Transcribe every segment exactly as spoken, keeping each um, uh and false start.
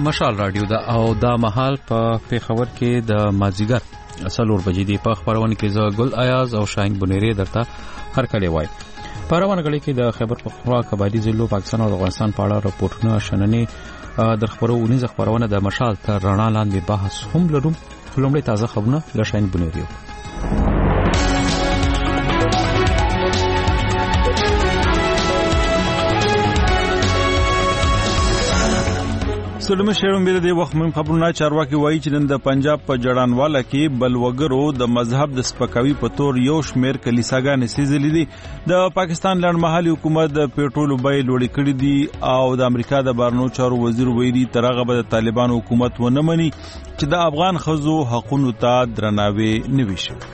مشال رادیو دا او دا محل په پیښور کې د مازیګر څلور بجې دی په خبرونه کې زه ګل ایاز او شاهین بنيري درته هر کله وای په روانه غړي کې د خیبر پختونخوا قبایلی ضلعو پاکستان او افغانستان په اړه راپورټونه شننې در خبرونه خبرونه د مشال تر رڼا لاندې بحث هم لرو. لومړی تازه خبرونه له شاهین بنيري. سلام شهرم بیره دی وخت مهم خبرونه چارواکي وایي چې نن د پنجاب په جړانواله کې بلوګرو د مذهب د سپکاوي په تور یو شمیر کلیساګانې سیزلې دي. د پاکستان لړمحلي حکومت د پېټرول بیې لوړې کړې دي او د امریکا د بهرنیو چارو وزیر ویلي تر هغه به د طالبانو حکومت ونه مني چې د افغان ښځو حقونو ته درناوی نه وي شوی.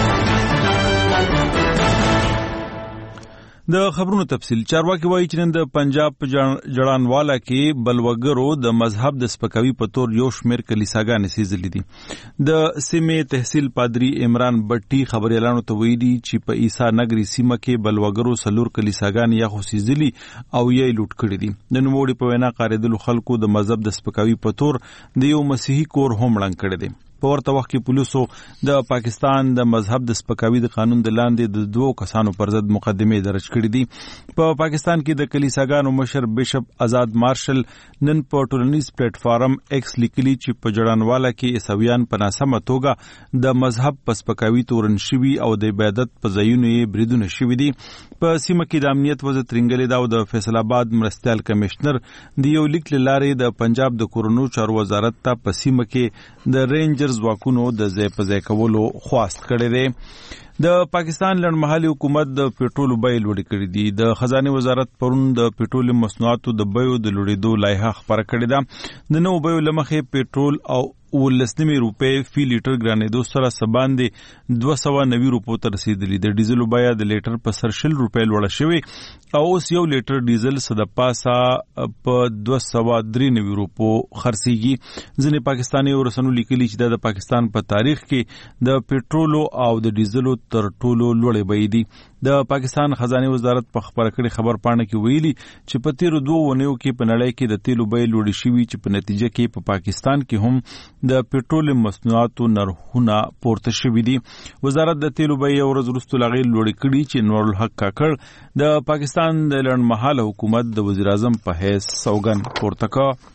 د خبرونو تفصیل چارواکي وایي چې نن د پنجاب په جړانواله کې بلوګرو د مذهب د سپکاوي په تور یو شمیر کلیساګانې سیزلې دي. د سیمې تحصیل پادری عمران بټي خبريالانو ته ویلي چې په عیسی نګري سیمه کې بلوګرو سلور کلیساګانې یا خو سیزلي او یې لوټ کړې دي. د نوموړي په وینا قاریدلو خلکو د مذهب د سپکاوي په تور د یو مسیحي کور هم ړنګ کړی دی. په ورته وخت کې پولیسو د پاکستان د مذهب د سپکاوي د قانون د لاندې د دوو کسانو پر ضد مقدمې درج کړې دي. په پاکستان کې د کلیساګانو مشر بشپ آزاد مارشل نن په ټولنیز پلیټ فارم ایکس لیکلي چې په جړانواله کې عیسویان په ناسمه توګه د مذهب په سپکاوي تورن شوي او د عبادت په ځایونو یې بریدونه شوي دي. په سیمه کې د امنیت وضع ترنګلې ده او د فیصل آباد مرستیال کمشنر د یو لیک له لارې د پنجاب د کورونو چارو وزارت ته په سیمه کې د رینجر ځواکونو د ځای په ځای کولو خواست کړی دی. د پاکستان لړمحلي حکومت د پېټرول بیې لوړې کړې دي. د خزانه وزارت پرون د پېټرول مصنوعاتو د بیو د لوړېدو لایحه خبره کړې ده. د نوو بیو لمخې پېټرول او ولسنیمي روپې فی لیټر ګرانېدو سره سباندې دوه سوه نوي روپو ته رسیدلي. د ډیزلو بیه د لیټر په سر شل روپۍ لوړه شوې او اوس یو لیټر ډیزل څه د پاسه په دوه سوه درې نوي روپو خرڅېږي. ځینې پاکستاني رسنیو لیکلي چې د پاکستان په تاریخ کې د پېټرولو او د ډیزلو تر ټولو لوړې بیې دي. د پاکستان خزانه وزارت په خبره کړې خبر پاڼه کې ویلي چې په تیرو دوه ونیو کې په نړۍ کې د تیلو بیې لوړې شوي چې په نتیجه کې په پاکستان کې هم د پېټرول مصنوعاتو نرخونه پورته شوي دي. وزارت د تیلو بیې ورځ وروسته لا غیر لوړې کړي چې نورالحق کاکړ د پاکستان د لړمحاله حکومت د وزیر اعظم په حیث سوګند پورته کړ.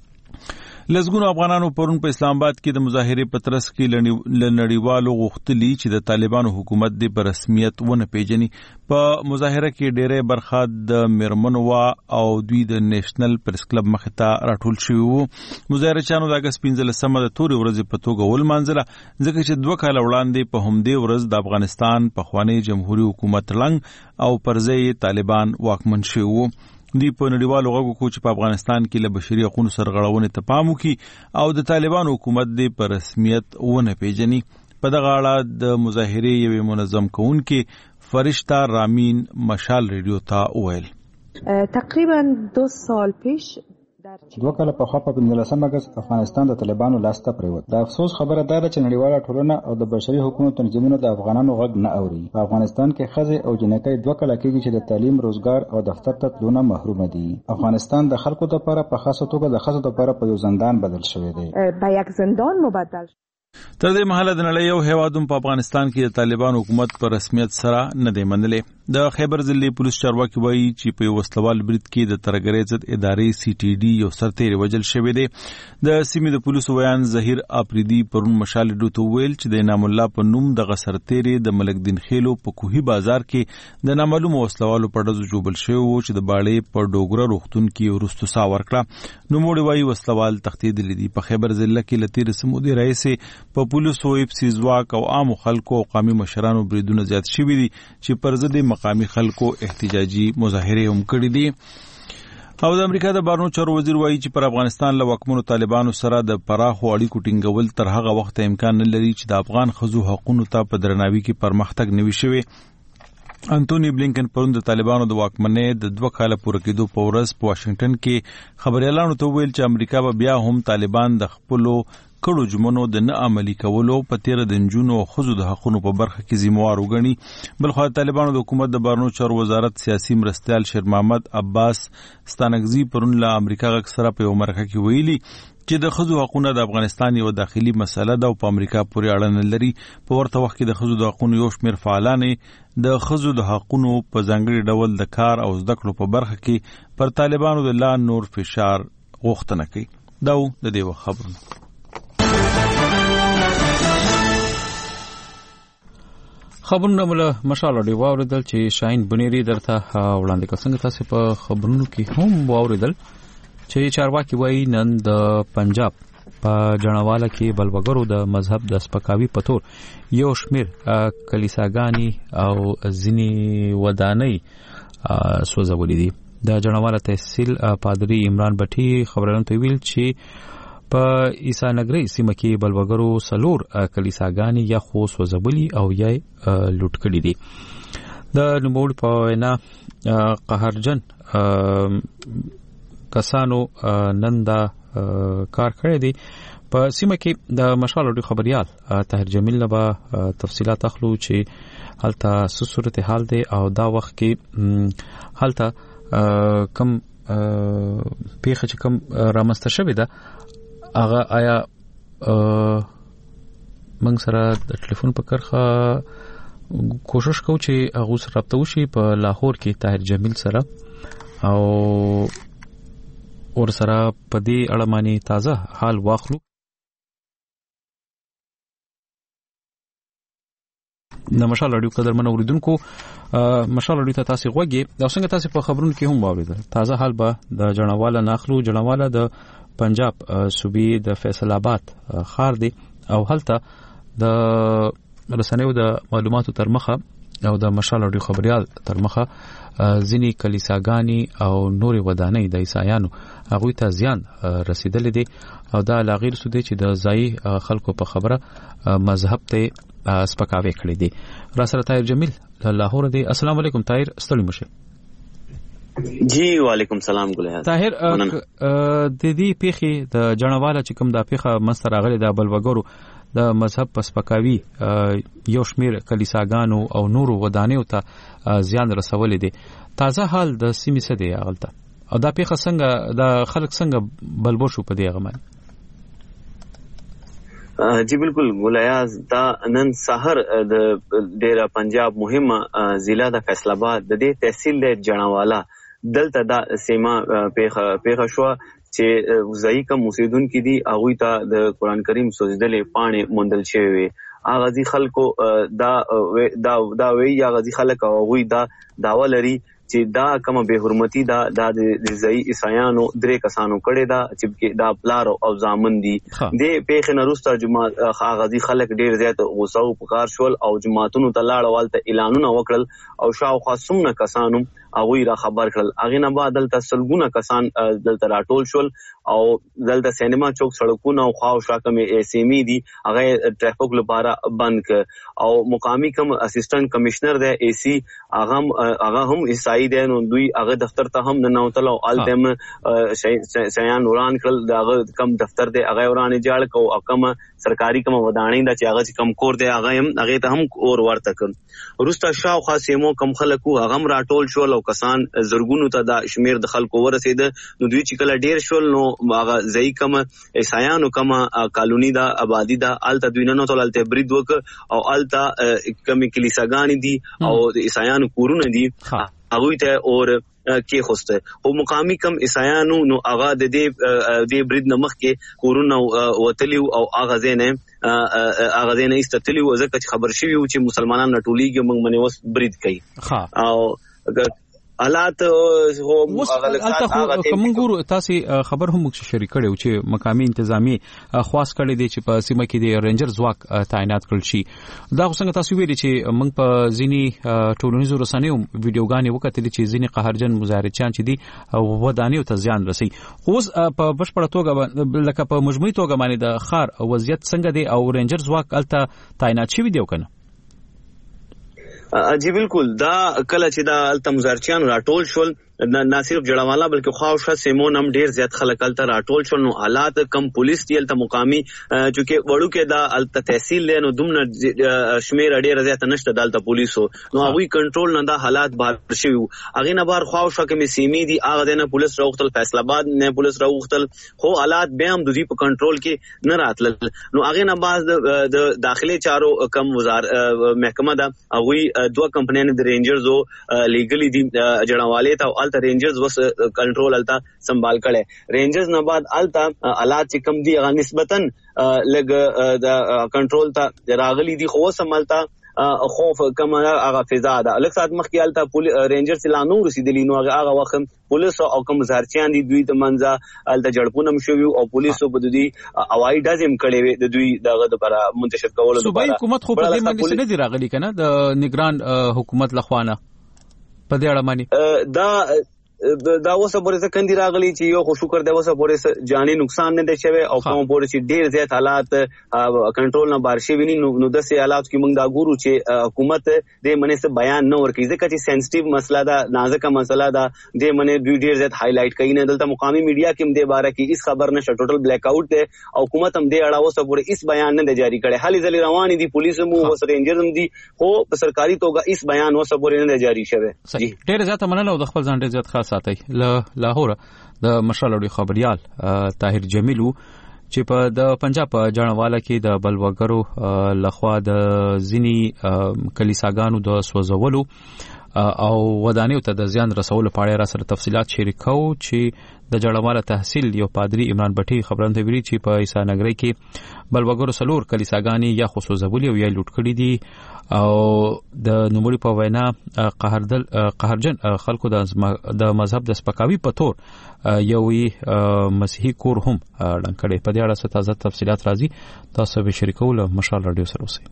لزګونو افغانانو پرون په اسلام آباد کې د مظاهرې په ترڅ کې لنړیوالو غوښتلي چې د طالبانو حکومت د په رسمیت ونه پیژني. په مظاهره کې ډېرې برخه د میرمنو وا او دوی د نېشنل پریس کلب مخې ته راټول شوي وو. مظاهرچیانو د اګست پنځلسمه د تورې ورځې په توګه ولمانځله ځکه چې دوه کاله وړاندې په همدې ورځ د افغانستان پخوانی جمهوریت حکومت ړنګ او پر ځای طالبان واکمن شوي وو. دوی په نړیوالو غږو کو چې په افغانستان کې له بشري حقوقو سرغړونې ته پام وکړي او د طالبانو حکومت د په رسمیت ونه پیژني. په دغه اړه د مظاهرې یوې منظم کوونکې فرشته رامین مشال ریډیو ته وویل تقریبا دو سال پیش دوه کاله پخوا په پنځلسم اګست افغانستان د طالبانو لاس ته پریوت. د افسوس خبره دا ده چې نړیواله ټولنه او د بشري حقوقو تنظیمونو د افغانانو غږ نه اوري. په افغانستان کې ښځې او جنکۍ دوه کاله کېږي چې د تعلیم، روزګار او دفتر ته تلونه محروم دي. افغانستان د خلکو لپاره په خاصه توګه د ښځو لپاره په یو زندان بدل شوی دی. په یک زندان مبدل تر دې مهاله د نړۍ یو هیواد هم په افغانستان کې د طالبانو حکومت په رسمیت سره نه دی منلی. د خیبر ضلع پولیس چارواکي وایي چې په یو وسلوال برید کې د ترهګرۍ ضد ادارې سی ټي ډي یو سرتیری وژل شوی دی. د سیمې د پولیسو ویان ظهیر آفریدي پرون مشال ریډیو ته وویل چې د انعام الله په نوم دغه سرتیری د ملک دین خیلو په کوهي بازار کې د نامعلومو وسلوالو په ډزو جوبل شوی و چې د باړې په ډوګره روغتون کې وروسته ساه ورکړه. نوموړي وایي وسلوال تښتېدلي دي. په خیبر ضلع کې له تېرې سمودي راهیسې په پولیسو اپسي ځواک او عامو خلکو او قومي مشرانو بریدونه زیات شوي دي چې پر ضد مقامي خلکو احتجاجي مظاهرې هم کړې دي. او د امریکا د بهرنیو چارو وزیر وایي چې پر افغانستان له واکمنو طالبانو سره د پراخو اړیکو ټینګول تر هغه وخته امکان نه لري چې د افغان ښځو حقوقو ته په درناوي کې پرمختګ نه وي شوی. انټونی بلینکن پرون د طالبانو د واکمنۍ د دوه کاله پوره کېدو په ورځ په واشنگټن کې خبريالانو ته ویل چې امریکا به بیا هم طالبان د خپلو کړو ژمنو د نه عملي کولو په تیر د نجونو او ښځو د حقونو په برخه کې ذمہوار وګڼي. بلخو طالبانو د حکومت د بهرنیو چارو وزارت سیاسي مرستیال شیر محمد عباس ستانکزي پرون له امریکا غږ سره په یو مرکه کې ویلي چې د ښځو حقونه د افغانستان یو داخلي مسله ده او په امریکا پورې اړه نه لري. په ورته وخت کې د ښځو د حقونو یو شمېر فعالان د ښځو د حقونو په ځانګړي ډول د کار او زده کړو په برخه کې پر طالبانو د لا نور فشار غوښتنه کوي. دا د دې وخت خبرونه. خبرونه مله مشال دی واوریدل چې شاهین بنيري درته وړاندې کړ. څنګه تاسو په خبرونو کې هم واوریدل چې چارواکي وایي نن د پنجاب په جنواله کې بلوګرو د مذهب د سپکاوي په تور یو شمیر کلیساګانی او ځینی ودانۍ سوځولې دي. د جنواله تحصیل پادری عمران بټي خبرونه ته ویل چې په عیسانګری سیمه کې بلوګرو سلور کلیساګانی یا خو سوځولې او یا لوټ کړي دي. د نوموړ په وینا قهرجن کسانو نن دا کار کړی دی. په سیمه کې د مشال اډو خبريال طاهر جمیل نه به تفصيلات اخلو چې هلته څه صورت حال دی او دا وخت کې هلته کم پیښه چې کم رامسته شوې ده هغه آیا موږ سره د ټلیفون په کرخه کوشش کوو چې هغه سره رابطه وشي په لاهور کې طاهر جمیل سره او اور سره په دې اړه باندې تازه حال واخلو. د مشال اډیو قدرمن اوریدونکو مشال اډیو ته تاسو غوږی دا څنګه تاسو په خبرونو کې هم واوریدل. تازه حال به د جنواله ناخلو. جنواله د پنجاب صوبې د فیصل آباد خار دی او هلته د رسنیو د معلوماتو تر مخه او د مشال اډیو خبريال تر مخه ځینی کلیساګانی او نوري ودانۍ د عیسایانو هغه ته زیان رسیدل دي او دا لاغیر سود چې د ځای خلکو په خبره مذهب ته سپکاوي کړی دي. را سره طاهر جمیل لاهور دی. السلام علیکم طاهر، ستړي مشه. جی وعلیکم سلام ګل طاهر. د دې پیخي د جنواله چې کوم د پیخه مستر غلي د بلوګرو د مذهب په سپکاوي یو شمیر کلیساګانو او نورو ودانیو ته زیان رسولې دي. تازه حال د سیمې څه دی هغلته او دا پیخه څنګه د خلک څنګه بلبو شو په دې غمن؟ جی بالکل ګولیاز دا نن سحر د ډیره پنجاب مهمه ضلع د فیصل آباد د دې تحصیل د جنواله دلته دا سیمه پیخه پیخه شو چې ځای کوم اوسیدونکو دي هغه ته د قران کریم سوځیدلې پاڼې موندل شوی وي. اغازي خلکو دا دا دا وی اغازي خلک او هغه دا داوا لري چې دا کومه به حرمتي دا د ځای عیسایانو درې کسانو کړي دا چې دا پلار او ځامن دي. د پیښ نروسته جماعت اغازي خلک ډیر زیات غوسه او پکار شول او جماعتونو ته لاړ والته اعلانونه وکړل او شاوخوا څومره کسانو هغه را خبر کړل. هغه نه بعد دلته سلګونه کسان دلته راټول شول او دلته سینما چوک سړکونه او خواو شاکمه ایسیمی دي هغه ټریفیک لپاره بند ک او مقامی کم اسسټنټ کمشنر دی ای سی هغه هغه هم عیسائی دی نو دوی هغه دفتر ته هم نه نوتل او التم شیان وران کړل داغه کم دفتر دی هغه وران جاړ کو کم سرکاري کم ودانۍ دا چې هغه کم کور دی هغه هم هغه ته هم اور ورته کړ. ورسته شاو خاصمو کم خلکو هغه راټول شول او کسان زرګونو ته د شمیر د خلکو ورسید نو دوی چې کله ډیر شول نو هغه ځای کم عیسایانو کم کالونی دا آبادی دا الته دوی نه تل الته برید وک او الته کم کلیساګانی دي او د عیسایانو کورونه دي هغه ته اور کې خوسته او مقامی کم عیسایانو نو هغه د دې د برید نمخ کې کورونه وتلیو او هغه زینه هغه زینه استتلیو ځکه چې خبر شوی و چې مسلمانانو ټولیږي موږ باندې وس برید کوي او حالات هو هغه کوم ګورو تاسو خبر هم شریک کړو چې مقامی انتظامی خواص کړی دی چې په سیمه کې د رینجر ځواک تعینات کړل شي. دا څنګه تاسو ویلي چې موږ په ځینی ټولنیزو رسنیو ویډیوګانې وکړلې چې ځینی قهرجن مظاهرچیان چې دي او ودانیو ته زیان رسي. خو په بشپړه توګه لکه په مجموعي توګه باندې د خار وضعیت څنګه دی او رینجر ځواک الته تعینات شوی دی کنه؟ جی بالکل دا کله چې دا الته مزارچیان راټول شول نه صرف جړوالا بلکې خواوشا سیمون هم ډیر زیات خلک الته راټول شول. نو حالات کم پولیس دی الته مقامی چې وړو کې دا الته تحصیل له نو دومره شمیر ډیر زیات نشته دالته پولیسو نو هغه کنټرول نه دا حالات بهر شوی. هغه نه بهر خواوشا کې می سیمې دي هغه نه پولیس راوختل، فیصل آباد نه پولیس راوختل، خو حالات به هم د دې په کنټرول کې نه راتلل. نو هغه نه باز د داخلي چارو کم وزارت محکمه دا هغه دوه کمپنیانو د رینجرزو لیګلی دي جړواله ته الته رینجرز وس کنټرول الته سنبال کړي. رینجرز نه بعد الته حالات چې کم دي هغه نسبتاً لګ د کنټرول ته راغلي دي، خو سمالتا خوف کم هغه فضا ده. الک سات مخ کې الته رینجرز لانو رسیدلی نو هغه وخت پولیس او کوم زهرچیان دي دوی د منځه الته جړپونم شوی او پولیسو په دوی اوای دازم کړي وي د دوی دغه لپاره منتشر کول. صوبایي حکومت خو په دې باندې نه دی راغلی کنه د نگران حکومت لخوانه په دې اړه باندې دا دا اوسه پورې څه کندي راغلي چې یو خو شکر دی اوسه پورې جاني نقصان نه دی شوی او کوم پورې چې ډیر زیات حالات کنټرول نه بار شي ویني نو د سي حالات کې موږ دا ګورو چې حکومت دې منې څه بیان نه ورکړي ځکه چې سنسټیو مسله ده، نازکه مسله ده، دې منې ډیر زیات هایلایټ کوي نه. دلته مقامی میډیا کې هم دې باره کې هیڅ خبر نشته، ټوټل بلیک آؤٹ دی او حکومت هم دې اړه اوسه پورې هیڅ بیان نه دی جاری کړی. حالي ځلې روان دي پولیس مو او رینجرز هم دي خو په سرکاري توګه هیڅ بیان اوسه پورې نه دی جاری شوی. ډیر زیات مننه او د خپل ځان ډیر زیات خاص ساتي. له لاهور د مشالوړي خبريال طاهر جمیلو چې په د پنجاب جړواله کې د بلوګرو لخوا د زینی کلیساګانو د سوځولو او ودانیو ته د زیان رسولو په اړه را سره تفصيلات شریکو چې د جړواله تحصیل یو پادری عمران بټي خبرنده ویلي چې په عیسی نګری کې بلوګرو سلور کلیساګانی یا خصوصولي او یا لوټ کړي دي او د نوموړي په وینا قهردل قهرجن خلکو د مذهب د سپکاوي په تور یوې مسیحي کور هم ډنکړي. په دې اړه څه تازه تفصيلات راځي تاسو به شریکول مشال رادیو سره اوسئ.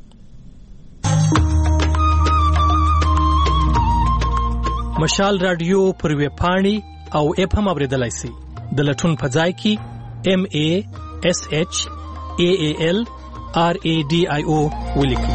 مشال رادیو پر ویب پاڼې او اپ هم اوریدلای شئ. د لټون په ځای کې ام ا اس اچ ا ا ال ار ا ډي آی او ولیکئ.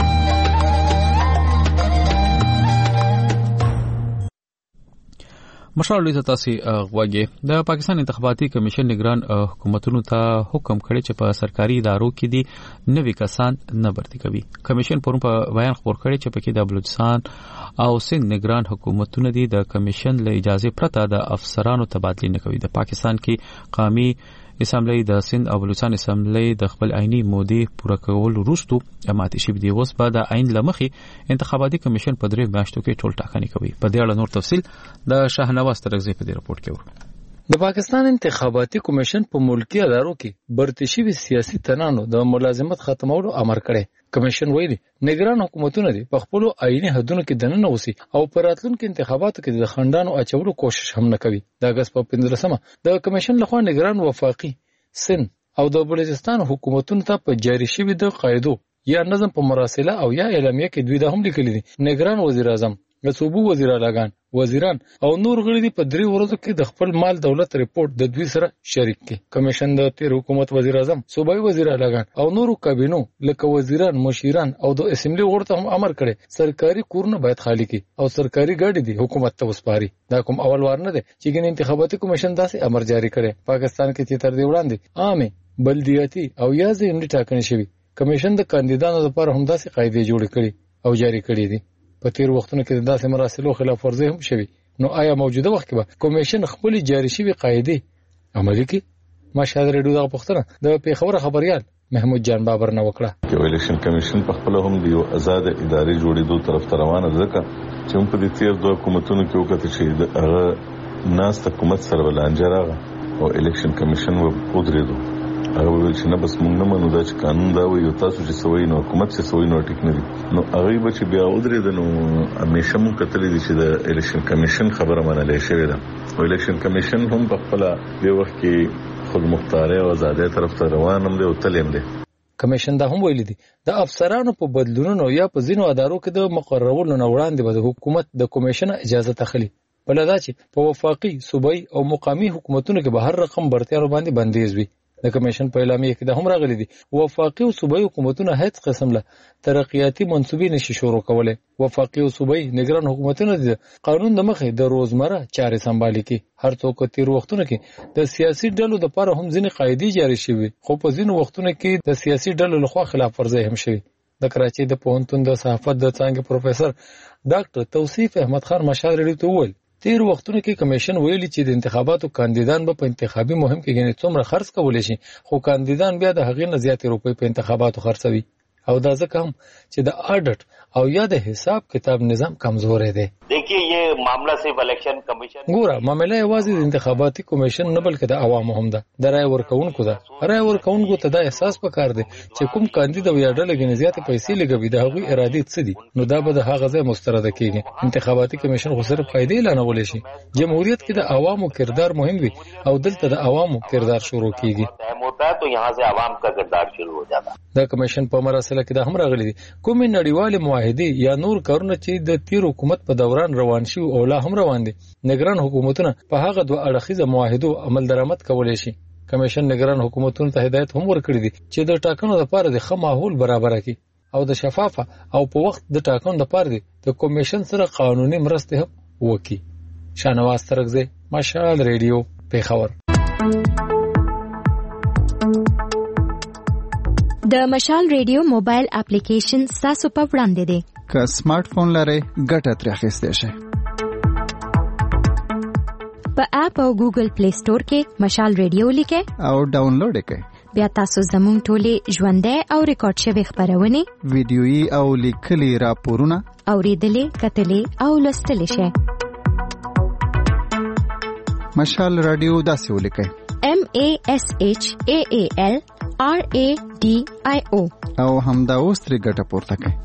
مشال لوی تاسو غواګي د پاکستان انتخاباتي کمیشن نگران حکومتونو ته حکم کړی چې په سرکاري ادارو کې دي نوي کسان نه برتي کوي. کمیشن پرون په بیان خبر کړی چې پکې د بلوچستان او سند نگران حکومتونه دي د کمیشن له اجازه پرته د افسرانو تبادله نه کوي. د پاکستان کې قومي اسمبلی د سند او بلوچستان اسمبلی د خپل عیني مودې پوره کول وروسته اماتې شي دی اوس په د عین لمخي انتخاباتي کمیشن په درې میاشتو کې ټول ټاکنې کوي. په دې اړه نور تفصيل د شاهنواز ترغزي په دې رپورت کې ورو. د پاکستان انتخاباتي کمیشن په ملکی ادارو کې برتي شوی سیاسي تنانو د ملازمت ختمولو امر کړی. کمیشن ویلي نگران حکومتونه دي په خپل عیني حدونو کې دننه اوسي او پر راتلونکو انتخاباتو کې د خندانو اچولو کوشش هم نه کوي. د اگست په پنځلسمه د کمیشن لخوا نگران وفاقي سن او د بلوچستان حکومتونو ته په جاری شوی د قاعدو یا نظم په مراسله او یا اعلامیه کې دوی د هم لیکلي دي نگران وزیر اعظم د صوبو وزیر اعلیګان وزیران او نور غړي دي په درې ورځو کې د خپل مال دولت ریپورت د دوی سره شریک کړي. کمیشن د تیر حکومت وزیر اعظم صوبایي وزیر اعلیګان او نورو کابینو لکه وزیران مشیران او د اسمبلی غړو ته هم امر کړي سرکاري کورونه باید خالی کړي او سرکاري ګاډي دي حکومت ته وسپاري. دا کوم اول وار نه دی چې ګین انتخاباتي کمیشن داسې امر جاری کړي. پاکستان کې چې تر دې وړاندې عامه بلدیاتي او یا ځینې ټاکنې شوي کمیشن د کاندیدانو لپاره هم داسې قاعده جوړ کړي او جاری کړي دي. په تیر وختونو کې داسې مراسلو خلاف ورزي هم شوي. نو آیا موجوده وخت کې به کمیشن خپل جاری شوی قاعده عملي کړي؟ مشهد ریډیو د پښتنه د پیښور خبريال محمود جان بابر نه وکړه. چې الیکشن کمیشن په خپل هم دی آزاد اداري جوړېدو طرف ته روانه ده چې هم په دې تیر دوه حکومتونو کې وکړه چې هغه ناس حکومت سره ولانجراغه او الیکشن کمیشن و پودریدو هغه ویل چې نه بس موږ نه منو دا چې قانون دا وي او تاسو چې سوي نو حکومت چې سوي نو ټیک نه دي. نو هغه به چې بیا ودرېد نو همیشه مو کتلې دي چې د الیکشن کمیشن خبره منلې شوې ده او الیکشن کمیشن هم په خپل د وخت کې خود مختاري او آزادۍ طرف ته روان هم دي او تلیم دي. کمیشن دا هم ویل دي د افسرانو په بدلونونو یا په ځینو ادارو کې د مقررولو نه وړاندې به د حکومت د کمیشن اجازه تخلي. بلدا چې په وفاقي صوبایي او مقامي حکومتونو کې به هر رقم برتیانو باندې بندیز وي. د کمیشن په اعلامیه کې د هم راغلي دي وفاقي او صوبایي حکومتونه هیڅ قسم له ترقیاتي منصوبې نشي شروع کولای. وفاقي او صوبایي نگران حکومتونه د قانون د مخې د روزمره چارې سمبالي کې هر څوک تیر وختونه کې د سیاسي ډلو د لپاره هم ځینې قاعدې جاری شوي خو په ځینو وختونو کې د سیاسي ډلو لخوا خلاف ورزي هم شوي. د کراچۍ د پوهنتون د صحافت د څانګې پروفیسور ډاکټر توصیف احمد خان مشال ریډیو ته وویل تیر وختونو کې کمیشن ویلي چې د انتخاباتو کاندیدان به په انتخابي مهم کې ګڼې څومره خرڅ کولی شي خو کاندیدان بیا د هغې نه زیاتې روپۍ په انتخاباتو خرڅوي او دا ځکه هم چې د آډټ او یا د حساب کتاب نظام کمزور دی. دیکھیے یہ معاملہ صرف الیکشن کمیشن ګوره معاملې یوازې د انتخاباتي کمیشن نه بلکې د عوامو هم ده د رای ورکوونکو ده. رای ورکوونکو ته دا احساس پکار دی چې کوم کاندید او یا ډله ګڼې زیاتې پیسې لګوي د هغوی ارادې څه دي نو دا به د هغه ځای مسترده کیږي. انتخاباتي کمیشن خو صرف قاعدې اعلانولی شي. جمهوریت کې د عوامو کردار مهم وي او دلته د عوامو کردار شروع کیږي تو یہاں سے عوام کا کردار شروع ہو جاتا. دا کمیشن په مراسله کې د هم راغلي دي کومې نړیوالې معاهدې یا نور کارونه چې د تیر حکومت په دوران روان شي او لا هم روان دي نگران حکومتونه په هغه دوه اړخیزه معاهدو عمل درآمد کولی شي. کمیشن نگران حکومتونو ته هدایت هم ورکړي دي چې د ټاکنو لپاره د ښه ماحول برابر کړي او د شفافه او په وخت د ټاکنو لپاره د کمیشن سره قانوني مرستې هم وکړي. شانواز ترغزی مشال ریډیو پیښور. د مشال ریډیو موبایل اپلیکیشن تاسو په وړاندې دی. که سمارټ فون لرئ ګټه ترې اخیستی شئ. په اپ او ګوګل پلی سٹور کې مشال ریډیو لیکئ او ډاونلوډ یې کړئ. بیا تاسو زموږ ټولې ژوندۍ او ریکارډ شوې خپرونې ویډیويي او لیکلي راپورونه اوریدلې کتلې او لوستلی شئ. مشال رادیو داسې ولیکئ M A S H A A L R A D I O او همدا اوس ترې ګټه پورته کړئ.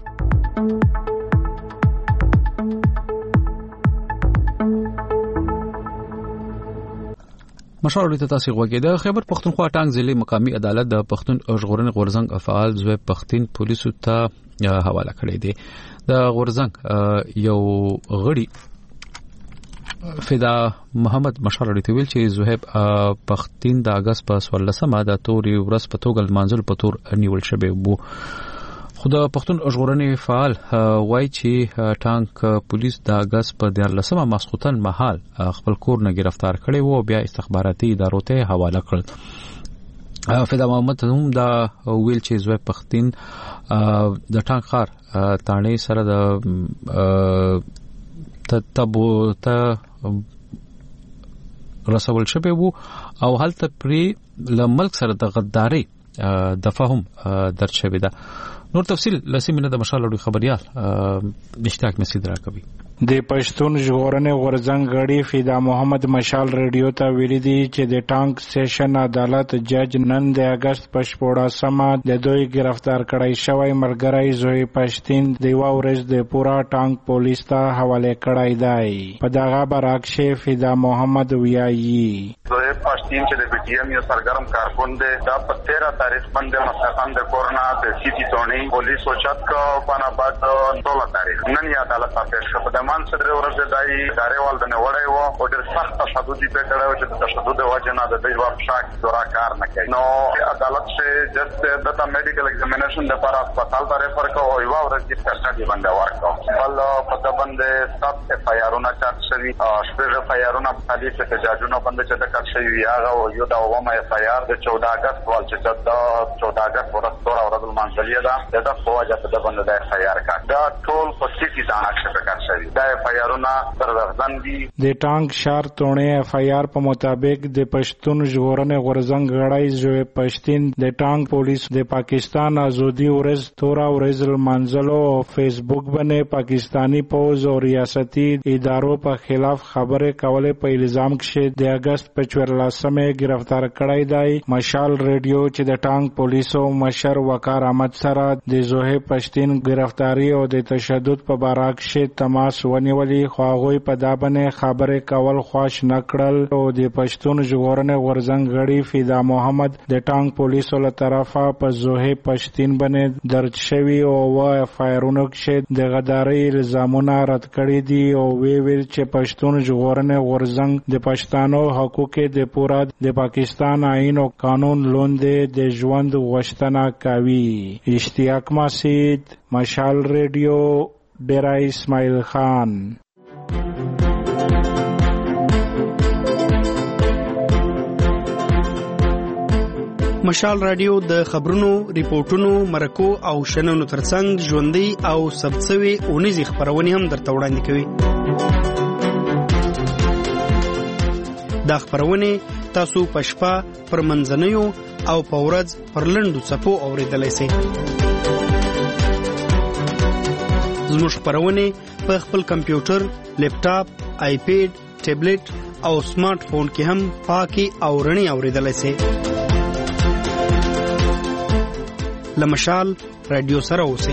مشال ریډیو ته تاسو غوږی د خیبر پښتونخوا ټانګ ضلع مقامی عدالت د پښتون ژغورنې غورځنګ فعال زوی پښتين پولیسو ته حواله کړی دی. د غورځنګ یو غړي فدا محمد مشال ریډیو ویل چې زوهب پښتين د اگست په سولسمه د توري ورځ په توګه منځل په تور نیول شوی وو. خو د پښتون ژغورنې فعال وایي چې ټانک پولیس د اگست په دیارلسمه ماسخوتن مهال خپل کور نه گرفتار کړي وو بیا استخباراتي ادارو ته حواله کړل. فدا محمد هم دا ویل چې زوهب پښتين د ټانک خار تانې سره د ته تبو ته رسول شوی وو او هلته پری ل ملک سره د غداري د فهم درج شوی ده. نور تفصیل لسیمنه د مشال لوړ خبريال مشتاق مسعود راکوي. د پښتون ژغورنې غورځنګ غړي فدا محمد مشال ریډیو ته ویلي دي چې د ټانک سیشن عدالت جج نن د اگست په شپږمه د دوی گرفتار کړای شوی ملګری زوی پښتين د یو ورځ د پورا ټانک پولیس ته حواله کړای دی. په دغه برعکس فدا محمد ویایي زوی پښتين چې د پی ټی ایم یو سرګرم کارکون دی دا په تیرہ تاریخ باندې مستقام د کورونا د سیټي ټونی پولیس او چت کو پانا بعد سولہ تاریخ نن یې عدالت ته پیښ شو. مان صدر ورځ دای ادارې وال د نه وړای وو او ډېر سخت تشدد په کړه چې د تشدد وجه نه د دې وخت شاک دورا کار نه کوي. نو عدالت سے جست دتا میډیکل ایگزامینیشن لپاره هسپتال ته ریفر کو او یو ورځ کې کسټډي باندې ورکو. بل په د باندې سات اف آی آرونه چارج شوی شپږ اف آی آرونه په دې چې جاجونه باندې چې د کار شوی هغه او یو دا ومه اف آی آر د چودہ اگست وال چې د چودہ اگست ورځ تور ورځ منځلیا ده دا په وجه په د باندې د اف آی آر کا دا ټول په سیټي ځان کې کار شوی. د ټانک شار تونې اف آی آر په مطابق د پښتون ژغورنې غورځنګ غړی زوی پښتين د ټانک پولیس د پاکستان ازادي ورځ تورا ورځ منځلو او فیسبوک باندې پاکستانی پوز او ریاستي ادارو په خلاف خبره کوله په الزام کې د اگست په چورلسمه گرفتار کړای دی. مشال ریډیو چې د ټانک پولیسو مشر وقار احمد سره د زوی پښتين گرفتاری او د تشدد په باره کې تماس ونیولي خو هغوی په دا باندې خبرې کول خوښ نه کړل او د پښتون ژغورنې غورځنګ غړي فدا محمد د ټانک پولیسو له طرفه په زوهي پښتين باندې درج شوی او وا فایرونو کې د غداري الزامونه رد کړي دي او وی ویل چې پښتون ژغورنې غورځنګ د پښتنو حقوق د پورا د پاکستان آئین او قانون لاندې د ژوند غوښتنه کوي. اشتیاق مسعود، مشال ریډیو، ډیرا اسماعیل خان. مشال رادیو د خبرونو، ریپورتونو، مرکو او شننو ترڅنګ ژوندۍ او ثبتسوي اونیزي خبرونه هم درته وړاندې کوي. دا خبرونه تاسو په شپه، پر منځنیو او په ورځ پر لنډو څپو اورېدلای شئ. زموږ خبرونه په خپل کمپیوټر، لیپټاپ، آیپیډ، ټابلیټ او سمارټ فون کې هم پاکي او رڼي اورېدلای شئ. لمشال رادیو سره اوسئ.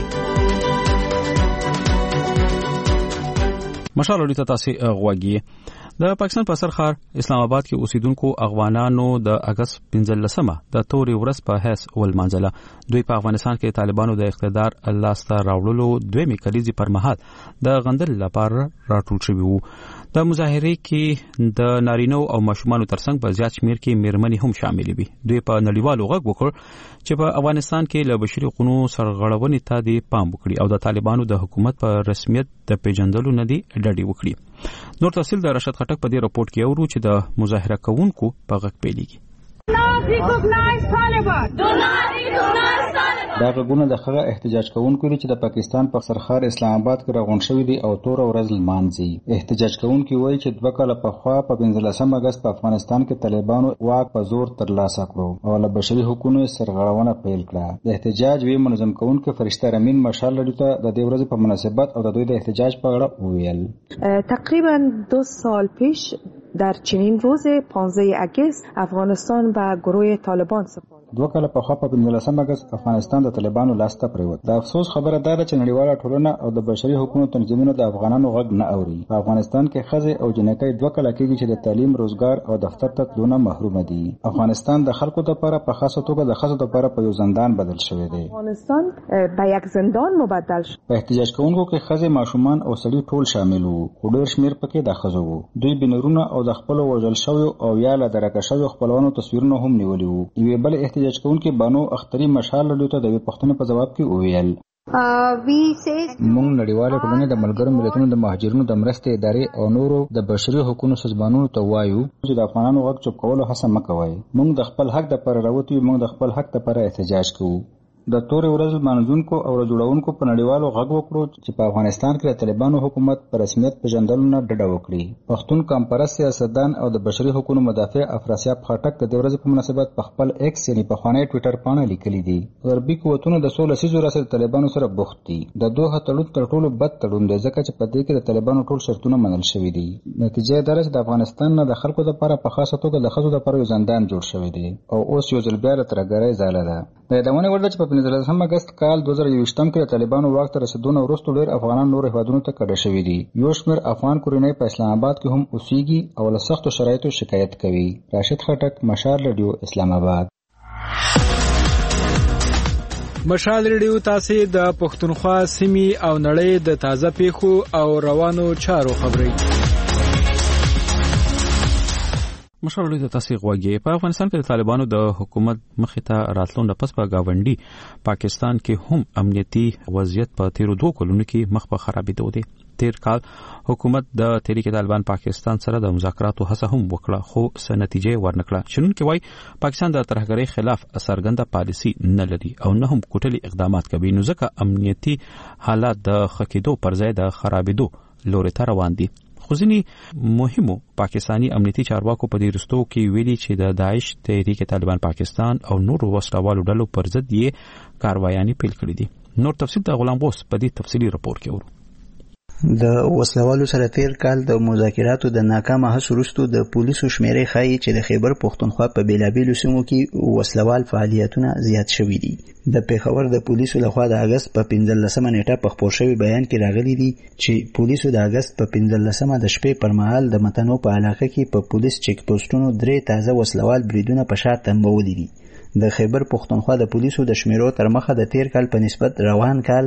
مشال رادیو تاسو غواګي. د پاکستان په سرخار اسلام آباد کې اوسیدونکو افغانانو د اگست پنځلسمه د توري ورځ په حیث ولمانځله. دوی په افغانستان کې طالبانو د اقتدار لاسته راوړلو دویمه کلیزي پر مهال د غندل لپاره راټول شوي وو. د مظاهرې کې د نارینو او ماشومانو ترڅنګ په زیات شمیر کې میرمنې هم شامل وي. دوی په نړیوالو غږ وکړ چې په افغانستان کې له بشري حقوقو سرغړونې ته د پام وکړي او د طالبانو د حکومت په رسمیت د پیژندلو نه دی ډډې وکړي. نور تفصیل د رشاد خټک په دې راپورټ کې اورو چې د مظاهره کوونکو په غږ پیلېږي. دا غږونه د هغه احتجاج کوونکو دي چې د پاکستان په سرخار اسلام آباد کې راغونډ شوي دي او تور ورځ لمانځي. احتجاج کوونکي وایي چې دوه کاله پخوا په پنځلسم اگست په افغانستان کې طالبانو واک په زور ترلاسه کړو او له بشري حقوقو سرغړونه پیل کړه. د احتجاج وی منظم کوونکي فرشته رامین مشال رادیو ته د دې ورځې په مناسبت او د دوی د احتجاج په اړه وویل. تقریبا دو سال پیش در چنین روز پانزده اگست افغانستان به گروه طالبان سپرد. دوه کاله پخوا په پنځلسم اگست افغانستان د طالبانو لاسته پریوت. د افسوس خبره ده چې نړیواله ټولنه او د بشري حقوقو تنظیمونه د افغانانو غږ نه اوري. په افغانستان کې ښځې او جنکۍ دوه کاله کېږي چې د تعلیم، روزګار او دفتر ته تلونه محروم دي. افغانستان د خلکو لپاره په خاصه توګه د ښځو لپاره په یو زندان بدل شوی دی. افغانستان به یک زندان مبدل شو. په احتجاج کوونکو کې ښځې، ماشومان او سړي ټول شامل وو. خو ډېر شمیر پکې د ښځو وو. دوی بنرونه او د خپل وژل شویو او یا له درکه شویو خپلوانو تصویرونه هم نیولي وو. یوې بل احتجاج کوونکي بانو اختری مشال رادیو ته د یوې پوښتنې په جواب کې وویل: موږ نړیواله ټولنې د ملګرو ملتونو د مهاجرینو د مرستې ادارې او نورو د بشري حقوقو سازمانونو ته وایو چې د افغانانو غږ چوپ کولو هڅه مه کوئ. موږ د خپل حق لپاره راوتو یو، موږ د خپل حق لپاره احتجاج کوو. د تورې ورځ لمانځونکو او راجوړونکو په نړیوالو غږ وکړو چې په افغانستان کې د طالبانو حکومت په رسمیت پیژندلو نه ډډه وکړي. پښتون کمپرست سیاستدان او د بشري حقوقو مدافع افراسیاب خټک د دې ورځې په مناسبت په خپل ایکس یعنی پخوانی ټویټر پاڼه لیکلي دي: غربي قوتونه د سوله ییزو راسره طالبانو سره بوخت دي. د دوه تړون تر ټولو بد تړون دی ځکه چې په دې کې د طالبانو ټول شرطونه منل شوي دي. نتیجه دا ده چې د افغانستان نه د خلکو لپاره په خاصه توګه د ښځو لپاره یو زندان جوړ شوی دی او اوس یو ځل بیا د ترهګرۍ ځاله ده. د یادونې وړ ده چې په پنځلسم اگست کال دوه زره یوویشتم کې د طالبانو واک ته رسیدونه وروسته ډېر افغانان نور هیوادونو ته کډه شوي دي. یو شمېر افغان کورنۍ په اسلام آباد کې هم اوسېږي او له سختو شرایطو شکایت کوي. راشد خټک، مشال رادیو، اسلام آباد. مشال ریډیو تاسو د پښتونخوا سیمې او نړۍ د تازه پیښو او روانو چارو خبري. مشال ریډیو تاسو غواګي. په افغانستان کې د طالبانو د حکومت مخې ته راتلو نه پس په گاونډي پاکستان کې هم امنیتي وضعیت په تیرو دوه کلونو کې مخ په خرابېدو دی. تیر کال حکومت د تحریک طالبان پاکستان سره د مذاکراتو هڅه هم وکړه خو څه نتیجه ورنکړه. شنونکي وایي پاکستان د ترهګرۍ خلاف څرګنده پالیسي نه لري او نه هم کوټلي اقدامات کوي، نو ځکه امنیتي حالات د ښه کېدو پر ځای د خرابېدو لوري ته روان دي. خو ځینې مهمو پاکستانی امنیتي چارواکو په دې رستو کې ویلي چې د داعش تحریک طالبان پاکستان او نورو وسلوالو ډلو پر ضد یې کاروایانې پیل کړې دي. نور تفصیل د غلام غوث په دې تفصیلي راپور کې ورو. د وسلوالو سره تیر کال د مذاکراتو د ناکامه هڅو وروسته د پولیسو شمیرې ښایي چې د خیبر پښتونخوا په بیلابیلو سیمو کې وسلوال فعالیتونه زیات شوي دي. د پیښور د پولیسو لخوا د اگست په پنځلسمه نیټه په خپور شوي بیان کې راغلي دي چې پولیسو د اگست په پنځلسمه د شپې پر مهال د متنو په علاقه کې په پولیس چیک پوسټونو درې تازه وسلوال بریدونه په شا تنبولي دي. د خیبر پښتونخوا د پولیسو د شمیرو تر مخه د تیر کال په نسبت روان کال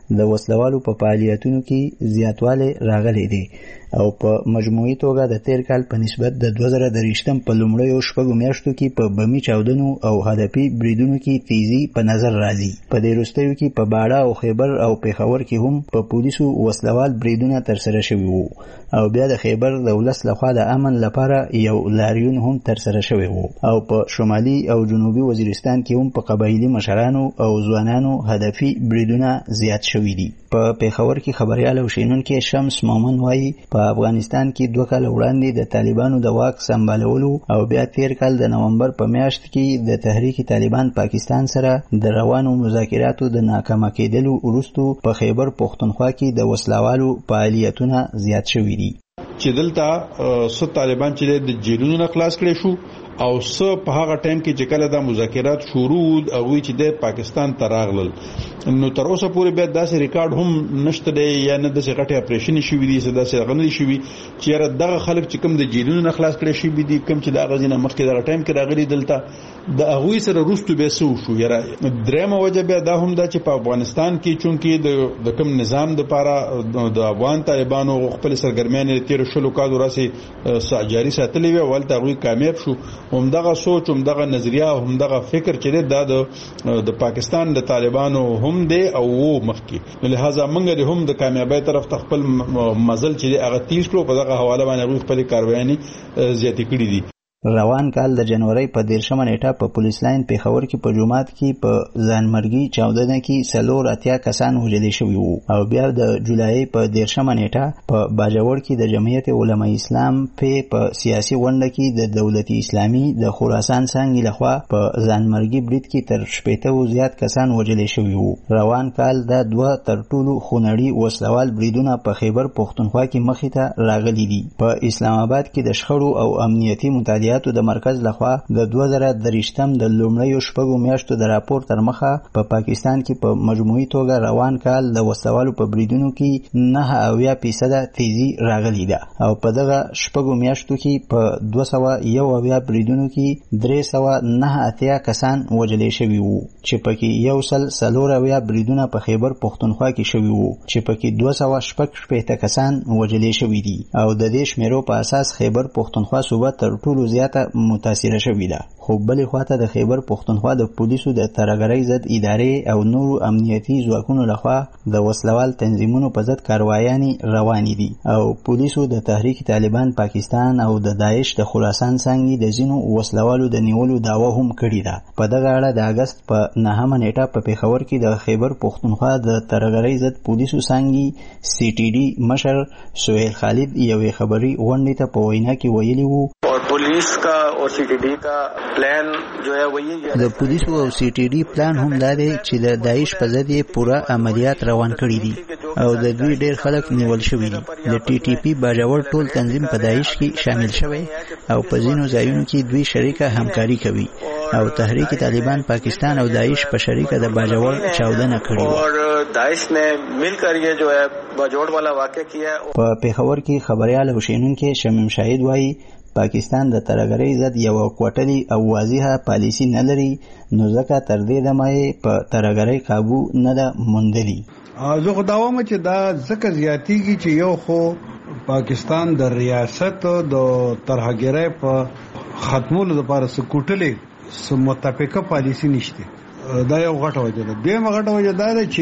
د وسلوالو په فعالیتونو کې زیاتوالی راغلی دی او په مجموعي توګه د تیر کال په نسبت د دوه زره درویشتم په لومړیو شپږو میاشتو کې په بمي چاودنو او هدفي بریدونو کې تیزی په نظر راځي. په دې وروستیو کې په باړه او خیبر او پیښور کې هم په پولیسو وسلوال بریدونه ترسره شوي وو او بیا د خیبر د ولس لخوا د امن لپاره یو لاریون هم ترسره شوی وو او په شمالي او جنوبي وزیرستان کې هم په قبایلي مشرانو او ځوانانو هدفي بریدونه زیات شوي دي. په پیښور کې خبريال او شینونکي شمس مومن وایي په افغانستان کې دوه کال وړاندې د طالبانو د واک سمبالولو او بیا تیر کال د نومبر په میاشت کې د تحریک طالبان پاکستان سره د روانو مذاکراتو د ناکامه کېدلو وروسته په خیبر پښتونخوا کې د وسلوالو فعالیتونه زیات شوي دي. چې دلته څو طالبان چې د جیلونو نه خلاص کړي شو او څو په هغه ټایم کې چې کله د مذاکرات شروع او چې د پاکستان ته راغلل نو تر اوسه پورې بیا داسې ریکارډ هم نشته دی یا نه داسې غټه اپریشن شوي دي چې داسې غنلي شوي چې دغه خلک چې کوم د جیلونو نه خلاص کړي شوي دي کوم چې د هغه ځینه مخکې دغه ټایم کې راغلي دلته د هغوی سره وروسته بیا څه وشو. یاره درېیمه وجه بیا دا هم ده چې په افغانستان کې چونکې د کوم نظام دپاره د افغان طالبانو خپل سرګرمیانې تېرو شلو کالو راسې جاري ساتلې وې او هلته هغوی کامیاب شو. همدغه سوچ همدغه نظریه او همدغه فکر چې دا د پاکستان د طالبانو هم دی او مخکې لہذا موږ هم د کامیابی طرف ته خپل مزل چې هغه تیز کړو په دغه حواله باندې خپل کاروایي زیاتې کړې دي. روان کال د جنوري په دیرشمه نیټه په پولیس لاین پیښور کې په جمعات کې په ځانمرګي چاودنه کې څلور اتیا کسان وژل شوي وو او بیا د جولای په دیرشمه نیټه په باجوړ کې د جمعیت علماء اسلام په سیاسي غونډه کې د دولت اسلامي د خراسان څنګه لخوا په ځانمرګي برید کې تر شپېته زیات کسان وژل شوي وو. روان کال د دوه تر ټولو خونړي وسلوال بریدونه په خیبر پښتونخوا کې مخې ته راغلي دي. په اسلام آباد کې د شخړو او امنیتي متعدد د مرکز لخوا د دوه زره درویشتم د لومړیو شپږو میاشتو د راپور تر مخه په پاکستان کې په مجموعي توګه روان کال د وسلوالو په بریدونو کې نه اویا فیصده تیزی راغلی ده او په دغه شپږو میاشتو کې په دوه سوه یو اویا بریدونو کې درې سوه نه اتیا کسان وژل شوي وو چې پکې یو سل څلور اویا بریدونه په خیبر پښتونخوا کې شوي وو چې پکې دوه سوه شپږ شپېته کسان وژل شوي دي او د دې شمیرو په اساس خیبر پښتونخوا صوبه تر ټولو زیاته متاثره شوې ده. خو بلې خواته د خیبر پښتونخوا د پولیسو د ترهګرۍ ضد ادارې او نورو امنیتي ځواکونو لخوا د وسلوال تنظیمونو په ضد کاروایانې روانې دي او پولیسو د تحریک طالبان پاکستان او د داعش د خراسان څنګه د ځینو وسلوالو د نیولو دعوه هم کړې ده. په دغه اړه د اگست په نهمه نیټه په پیښور کې د خیبر پښتونخوا د ترهګرۍ ضد پولیسو څنګه سی ټي ډي مشر سهیل خالد یوې خبري غونډې ته په وینا کې ویلي وو police का और सीटीडी का प्लान जो है वही د پولیسو او سی ټي ډي پلان هم دا دی چې د داعش په ضد یې پوره عملیات روان کړي دي او د دوی ډیر خلک نیول شوي دي. د ټي ټي پی باجوړ ټول تنظیم په داعش کې شامل شوی او په ځینو ځایونو کې دوی شریکه همکاري کوي او تحریک طالبان پاکستان او داعش په شریکه د باجوړ چاودنه کړې और दाइश ने मिलकर ये जो है बाजोड़ वाला वाक़या किया. په پیښور کې خبريال او شینونکي شمیم شاهد وایي پاکستان د ترهګرۍ ضد یو کوټلي او واضحه پالیسي نه لري نو ځکه تر دې دمه په ترهګرۍ قابو نه ده موندلي. زه خو دا وایم چې دا ځکه زیاتېږي چې یو خو پاکستان د ریاست د ترهګرۍ په ختمولو لپاره څه کوټلې څه متفقه پالیسي نشته. دا یو غټه وجه ده. دویمه غټه وجه دا ده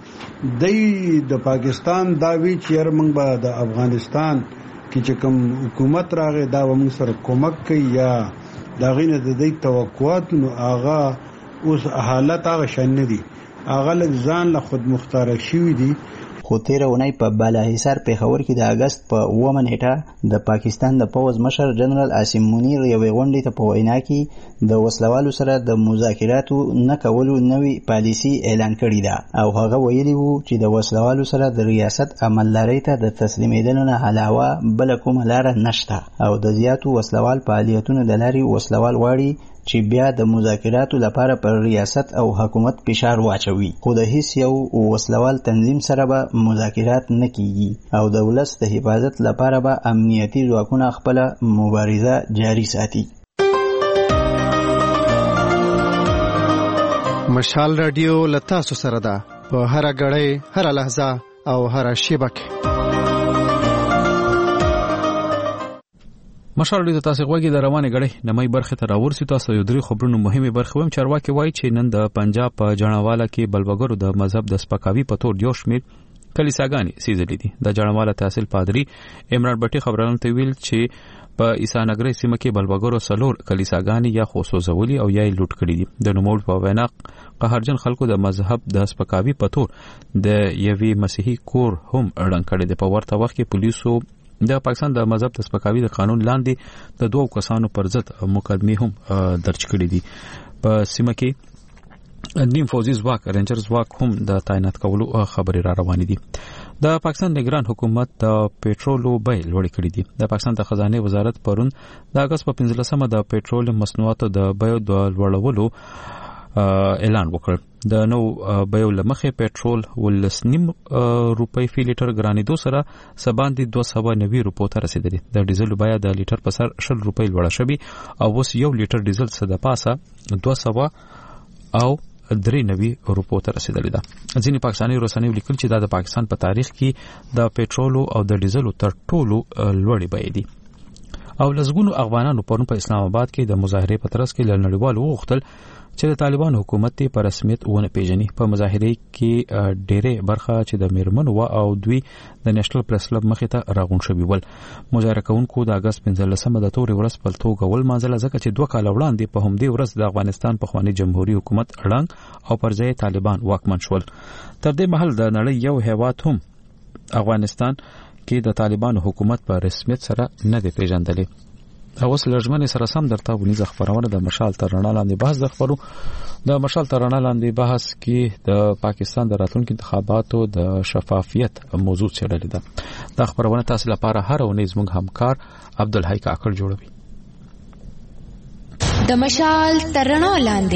چې دی د پاکستان دا وی چې موږ به د افغانستان کې چې کوم حکومت راغی دا به موږ سره کومک کوي یا د هغې نه د دوی توقعات نو هغه اوس حالت هغه شان نه دي هغه لږ ځان له خود مختاره شوي دي. خو تیره اونۍ په بالاحصار پیښور کې د اګست په اوومه نیټه د پاکستان د پوځ مشر جنرال عاصم منیر یوې غونډې ته په وینا کې د وسلوالو سره د مذاکراتو نه کولو نوې پالیسي اعلان کړې ده او هغه ویلي وو چې د وسلوالو سره د ریاست عملدارۍ ته د تسلیمېدلو نه علاوه بله کومه لاره نشته او د زیاتو وسلوال فعالیتونو د لارې وسلوال غواړي چې بیا د مذاکراتو لپاره پر ریاست او حکومت فشار واچوي خو د هیڅ یو وسلوال تنظیم سره به مذاکرات نه کیږي او د ولس د حفاظت لپاره به امنیتي ځواکونه خپل مبارزه جاري ساتي. مشال رادیو لتا سره ده په هر غړې هر لحظه او هر شیبه کې. مشال د تاسو غوږی د روانه غړې نمای برخه ته راورسي. تاسو یو درې خبرونو مهمه برخه ویم. چارواکي وایي چې نن د پنجاب په جنواله کې بلبګرو د مذهب د سپکاوي په تور یو شمېر کلیساګانې سیزلې دي. د جنواله تحصیل پادری عمران بټي خبرونه ته ویل چې په عیسانګرې سیمه کې بلبګرو سلور کلیساګانې یا خصوصولي او یا لوټ کړې دي. د نوموړ په وینا قهرجن خلکو د مذهب د سپکاوي په تور د یوې مسیحي کور هم اړنګ کړي دي. په ورته وخت کې پولیسو د پاکستان د مذهب د سپکاوي د قانون لاندې د دوه کسانو پر ضد مقدمه هم درج کړې دي. په سیمه کې نیم فوجي ځواک رینجر ځواک هم د تعینات کولو خبرې را روانې دي. د پاکستان نگران حکومت د پېټرولو بیې لوړې کړې دي. د پاکستان د خزانه وزارت پرون د اگست په پنځلسمه د پېټرول مصنوعاتو د بیو د لوړولو اعلان وکړ. د نو بیو لمخه پېټرول ولسنیم روپۍ فی لیټر ګرانېدو سره سباندې دوه سوه نوي روپو ته رسیدلی. د ډیزل بیه د لیټر په سر شل روپۍ لوړه شوې او اوس یو لیټر ډیزل څخه د پاسه دوه سوه او درې نوي روپو ته رسیدلی ده. ځینې پاکستاني رسنیو لیکل چې دا د پاکستان په تاریخ کې د پېټرولو او د ډیزلو تر ټولو لوړې بیې دي. او لزګونو افغانانو پرون په اسلام آباد کې د مظاهرې په ترڅ کې له نړیوالو وغوښتل چې د طالبان حکومت په رسمیت ونه پیژني. په مظاهرې کې ډېرې برخه چې د میرمنو او دوی د نېشنل پریس کلب مخې ته راغون شوي ول. مظاهره کوونکو د اگست پنځلسمه د تورې ورځ په توګه ولمانځله ځکه چې دوه کاله وړاندې په همدې ورځ د افغانستان پخوانی جمهوریت حکومت اړنګ او پر ځای طالبان واکمن شول. تر دې مهال د نړۍ یو هیواد هم افغانستان کې د طالبان حکومت په رسمیت سره نه دی پیژندلی. اوس لږمنې سره سم درته ونیزه خبرونه د مشال ترانه لاندې بحث د خبرو د مشال ترانه لاندې بحث کې د پاکستان د راتلونکو انتخاباتو د شفافیت موضوع چیرلې ده. دا خبرونه تاسو لپاره هر ونیز موږ همکار عبدالحی کاکړ جوړوي. د مشال ترانه لاندې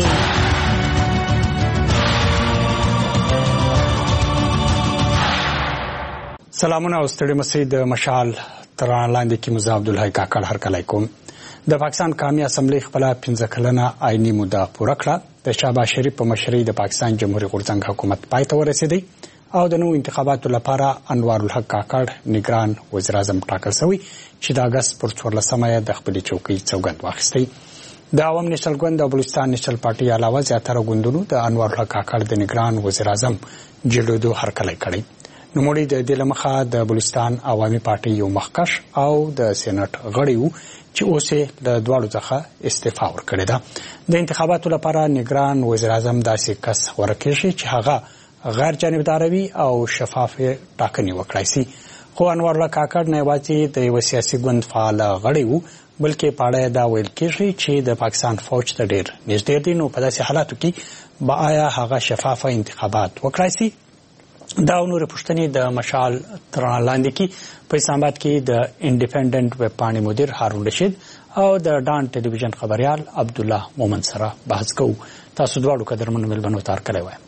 سلامونه او ستړي مسئ د مشال ترانه لاندې کې مزه عبدالحی کاکړ هر کله کوم. د پاکستان قومي اسمبلی خپل پنځه کلنه آئینی موده پوره کړه. د شهباز شریف په مشرۍ د پاکستان جمهوریت غورځنګ حکومت پای ته ورسېدی او د نوو انتخاباتو لپاره انوار الحق کاکړ نگران وزیر اعظم ټاکل شوی چې د اگست پر څوارلسمه د خپل چوکۍ سوګند واخیستی. د عوام نېشنل ګوند او بلوچستان نېشنل پارټي علاوه زیاتره ګوندونو د انوار الحق کاکړ د نگران وزیر اعظم جلودو هرکلی کړی. نوموړي د دې لمخه د بلوچستان عوامي پارټي یو مخکښ او د سېنات غړی وو چې اوس یې د دواړو څخه استعفا ورکړې ده. د انتخاباتو لپاره نگران وزیر اعظم داسې کس غوره کړي چې هغه غیر جانبداروي او شفاف ټاکنې وکړای شي. خو انوار الله کاکړ نه یوازې د یو سیاسي ګوند فعال غړی وو بلکې پاړه دا ویل کېږي چې د پاکستان فوج ته ډېر نږدې دي. نو په داسې حالاتو کې به آیا هغه شفاف انتخابات وکړای شي؟ دا نور پښتني د مشال ترانه لاندې کې په اسلام آباد کې د انډیپندنت ویب پاڼې مدیر هارون رشید او د ډان ټلویزیون خبريال عبد الله مومن سره بحث کوو. تاسو دواړو قدرمنو ملبنو تار کړی وای.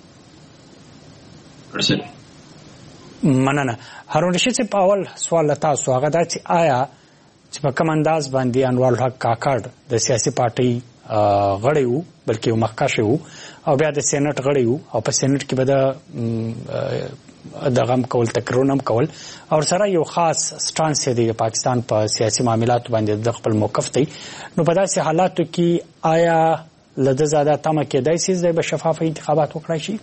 مننه. هارون رشید په اول سوال تاسو هغه دا چې آیا چې په کوم انداز باندې انوار الحق کاکړ د سیاسي پارټي غړی وو بلکې یو مخکښ وو او بیا د سېنات غړی وو او په سېنات کې به د دغه کول تکرارونه کول او سره یو خاص سټانس دی د پاکستان په سیاسي معاملاتو باندې د خپل موقف دی. نو په داسې حالاتو کې آیا لده زاده تمه کېدای شي چې به شفاف انتخابات وکړای شي؟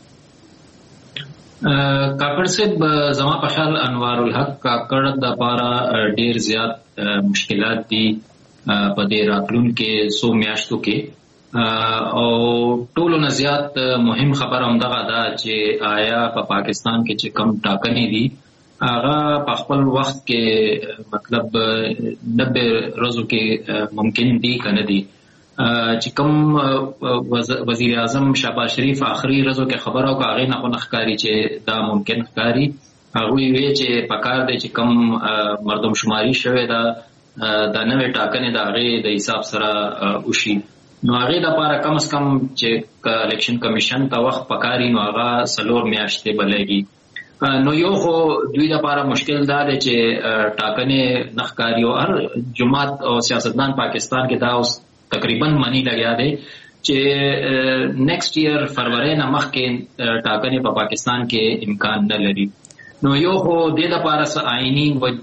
کاکړ صاحب زما په خیال انوار الحق کاکړ د لپاره ډیر زیات مشکلات دي په دې راتلونکو څو میاشتو کې او ټولو نه زیات مهم خبر همدغه ده چې آیا په پا پاکستان کې چې کم ټاکنې دي هغه په خپل وخت کې مطلب نبه ورځو کې ممکن دي کنه دي چې کوم وزیر اعظم شهباز شریف آخري ورځو کې خبر او هغه نه خو نخکاری چې دا ممکن ښکاری هغه وی چې پکار دی چې کوم مردم شماري شوه دا د نوې ټاکنې د هغه د حساب سره وشي نو هغه د لپاره کم از کم چې الیکشن کمیشن ته وخت پکاري نو هغه سلور میاشتې بلېږي نو یو خو دوی د لپاره مشکل دا دی چې ټاکنې نخکاری او هر جماعت او سیاستدان پاکستان کې دا اوس تقریبا مانی لګیا دی چې نیکسٹ ایئر فروری نه مخکې ټاکنې په پاکستان کې امکان نه لري. نو یو خو د لپاره آئینی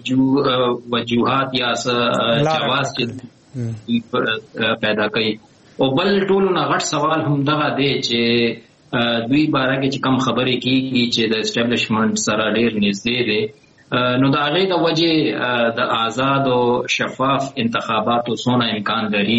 وجوهات یا جواز چې پیدا کوي، او بل ټولو نه غټ سوال هم دغه دی چې دوی باره کې چې کم خبرې کیږي چې د اسټابلیشمنټ سره ډېر نږدې دی، نو د هغې د وجې د آزاد او شفاف انتخاباتو څونه امکان لري.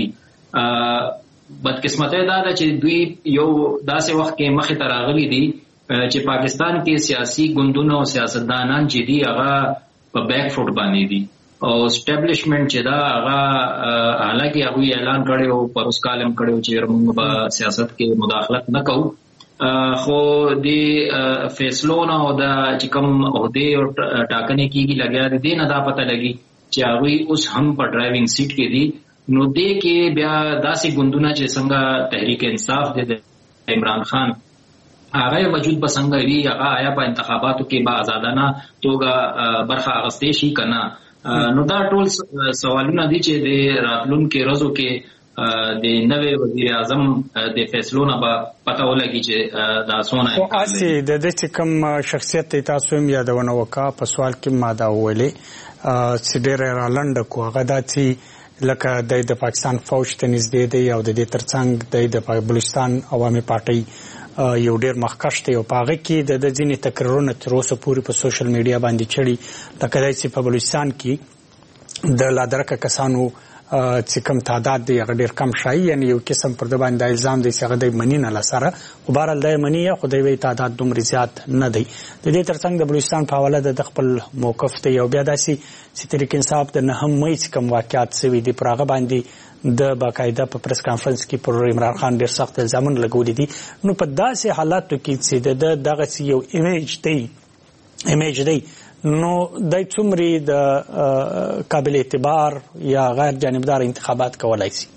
بدقسمتۍ دا ده چې دوی یو داسې وخت کې مخې ته راغلي دي چې پاکستان کې سیاسي ګوندونه او سیاستدانان چې دي هغه په بیک فوټ باندې دي، او اسټابلیشمنټ چې دا هغه حالانکه هغوی اعلان کړی او پروس کال هم کړی چې موږ به سیاست کې مداخلت نه کوو، خو د فیصلو نه او د چې کوم عہدې او ټاکنې کېږي لګیا دي، دې نه دا پته لګي چې هغوی اوس هم په ډرایوینګ سیټ کې دي. نو دې کې بیا داسې ګوندونه چې څنګه تحریک انصاف دی د عمران خان، هغه وجود به څنګه وي، هغه آیا په انتخاباتو کې به آزادانه توګه برخه اخیستې شي که نه. نو دا ټول سوالونه دي چې د راتلونکو ورځو کې د نوې وزیر اعظم د فیصلو نه به پته ولګي چې دا څونه خو هسې د دې چې کوم شخصیت ته تاسو هم یادونه وکړه په سوال کې ما دا وویلې چې ډېر رالنډه کو، هغه دا چې لکه د پاکستان فوج ته نږدې دی او د دې ترڅنګ د بلوچستان عوامي پارټۍ یو ډېر مخکښ دی، او په هغه کې د ځینې تقریرونه تر اوسه پورې په سوشل میډیا باندې چړي، لکه دی چې په بلوچستان کې د لادرکه کسانو چې کوم تعداد دی هغه ډېر کم شای، یعنی یو قسم پر د باندې الزام دی چې هغه دی مني نه لسره، خو بهرحال دی مني یا خو دی وایي تعداد دومره زیات نه دی. د دې ترڅنګ د بلوچستان په حواله د خپل موقف دی، او بیا داسې چې تحریک انصاف د نهم مۍ چې کوم واقعات سوي دي پر هغه باندې د باقاعده په پریس کانفرنس کې پر عمران خان ډېر سخت الزامونه لګولي دي. نو په داسې حالاتو کې چې د دغسې یو ایمیج دی ایمیج دی نو دای څومره د قابل اعتبار یا غیر جانبدار انتخابات کولای شي؟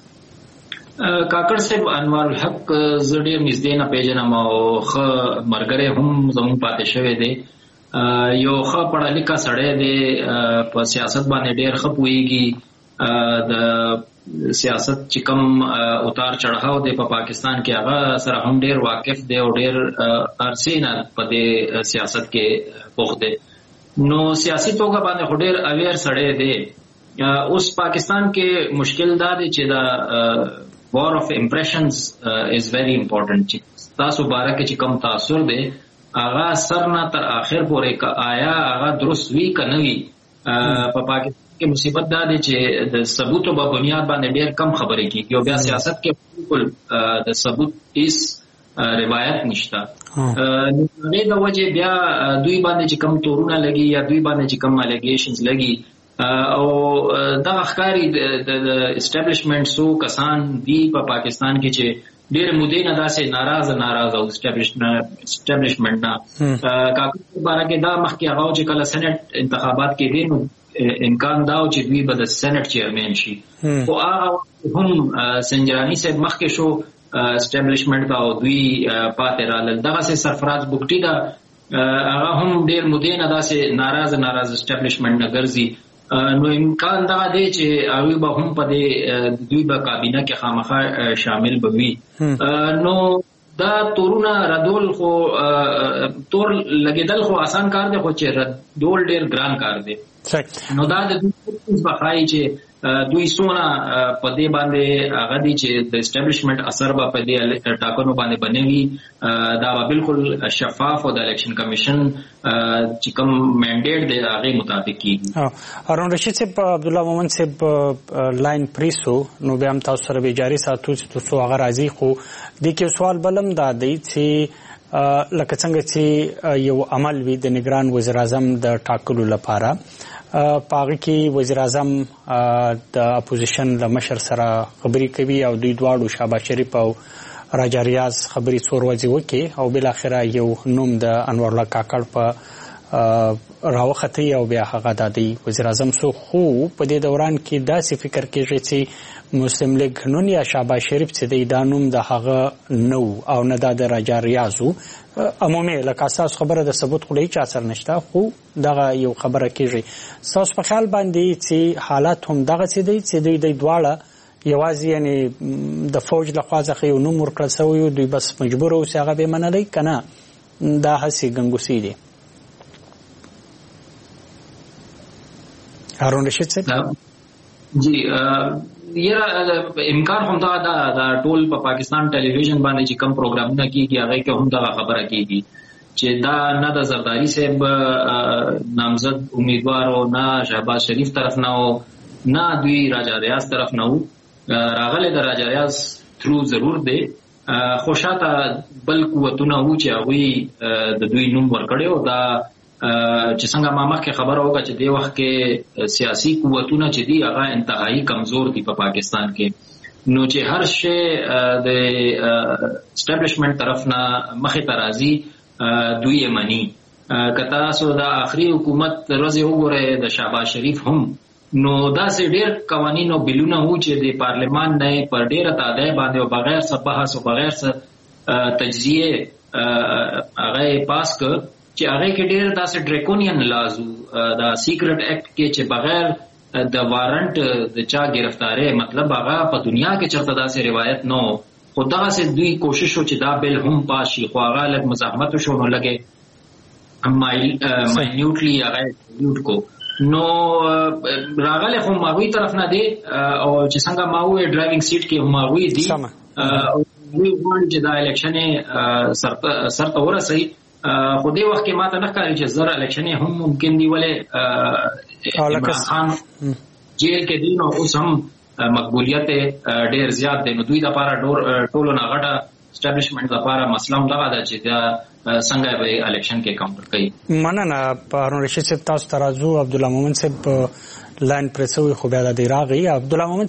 کاکړ صاحب انوار الحق زه ډېر نږدې نه پیژنم او ښه ملګری هم زموږ پاتې شوی دی، یو ښه پړه لیکه سړی دی، په سیاست باندې ډېر ښه پوهېږي، د سیاست چې کوم اتار چړهاو دی په پاکستان کې هغه سره هم ډېر واقف دی او ډېر عرصې نه په دې سیاست کې پوخ دی. نو سیاسي توګه باندې خو ډېر اویر سړی دی. اوس پاکستان کې مشکل دا دی چې دا وار اف امپریشنز از ویری امپورټنټ، چې تاسو باره کې چې کوم تاثر دی هغه سر نه تر آخر پورې آیا هغه درست وي که نه وي. په پاکستان کې مصیبت دا دی چې د ثبوتو په بنیاد باندې ډېر کم خبرې کېږي، او بیا سیاست کې بالکل د ثبوت هیڅ روایت نشته. هغې د وجې بیا دوی باندې چې کوم تورونه لګي یا دوی باندې چې کوم الیګیشنز لګي، او دغه ښکاري د اسټابلیشمنټ څو کسان دي په پاکستان کې چې ډېرې مودې نه داسې ناراضه ناراضه او اسټابلیشمنټ نه. کاکړ باره کې دا مخکې هغه چې کله سینټ انتخابات کې دی نو امکان دا و چې دوی به د سینټ چیرمین شي، خو هغه هم سنجراني صاحب مخکې شو اسټابلیشمنټ ته او دوی پاتې رالل. دغسې سرفراز بوګټي ده، هغه هم ډېر مودې نه داسې ناراضه ناراضه اسټابلیشمنټ نه ګرځي. نو امکان دغه دی چې هغوی به هم په دې دوی به کابینه کې خامخا شامل به وي. نو دا تورونه ردول خو تور لګېدل خو آسان کار دی، خو چې ردول ډېر ګران کار دی. نو دا د دوی به ښایي چې دوی څونه په دې باندې هغه دي چې د اسټابلیشمنټ اثر به په دې ټاکنو باندې به نه وي، دا به بالکل شفاف او د الیکشن کمیشن چې کوم منډیټ دی هغې مطابق کېږي. هارون رشید صاحب، عبدالله مومن صاحب لاین پریسو، نو بیا هم تاسو سره به جاري ساتو چې تر څو هغه راځي. خو دې کې سوال بل هم دا دی چې لکه څنګه چې یو عمل وي د نگران وزیر اعظم د ټاکلو لپاره، په هغه کې وزیر اعظم د اپوزیشن له مشر سره خبرې کوي او دوی دواړو شهباز شریف او راجا ریاض خبرې څو ورځې وکړي او بالاخره یو نوم د انور الله کاکړ په راوختی او بیا هغه د وزیر اعظم سو. خو په دې دوران کې داسې فکر کېږي چې مسلم لیگ نون یا شهباز شریف چې دی دا نوم د هغه نو او نه د راجا ریاضو عمومي لکه اساس خبره د ثبوت خو هیڅ اثر نشته، خو دغه یو خبره کېږي. ستاسو په خیال باندې چې حالات هم دغه څه دی چې دوی د دواړه یوازې یعنی د فوج له خوا څخه یو نوم ورکړل شوی دوی بس مجبور اوسه هغه به منلای کنه دا هسي ګنګوسی دي. هارون رشید صاحب جی یره امکان هم دا د ټول په پاکستان ټلویزیون باندې چې کوم پروګرامونه کیږي هغه کې هم دا خبره کیږي چې دا نه د زرداری صاحب نامزد امیدوار او نه شهباز شریف طرف نه او نه دوی راجا ریاض طرف نه راغله د راجا ریاض تھرو ضرور دی خو شاته بل قوتونه و چې هغه د دوی نوم ورکړي او دا چې څنګه ما مخکې خبره وکړه چې د وخت کې سیاسي قوتونه چې دي هغه انتهایی کمزور دي په پاکستان کې نو چې هر شی د اسټابلیشمنت طرف نه مخې ته راځي دوی یې مني که تاسو د آخري حکومت ورځې وګورئ د شهباز شریف هم نو داسې ډېر قوانین او بلونه وو چې د پارلمان نه په ډېره تعداد باندې او بغیر څه بحث او بغیر څه تجزیه هغه پاس کړ چې هغه کې ډېر داسې ډریکونین لازو د سیکرټ اکټ کې چې بغیر د وارنټ د چا گرفتاره مطلب هغه په دنیا کې چرته داسې روایت نو خو دغسې دوی کوشش و چې دا بل هم پاس شي خو هغه لږ مزاحمت وشو نو لږې ماینیوټلی هغه ډیلیوټ کو نو راغلی خو هغوی طرف نه دی او چې څنګه ما وویل ډرایوینګ سیټ کې هم هغوی دي او دوی غواړي چې دا الیکشن یې سرته ورسوي خو دې وخت کې ما ته نه ښکاري چې زر الیکشن یې هم ممکن دی ولې عمران خان جیل کې دی نو اوس هم مقبولیت ډیر زیات دی نو دوی د لپاره ټولو نه غټه اسټابلیشمنت لپاره مسله هم دغه ده چې دا څنګه به الیکشن کې کاونټر کوي. مننه هارون رشید صاحب تاسو ته راځو. عبدالله مومن صاحب لاین پرسوي خو بیا د دی راغی. عبدالله مومن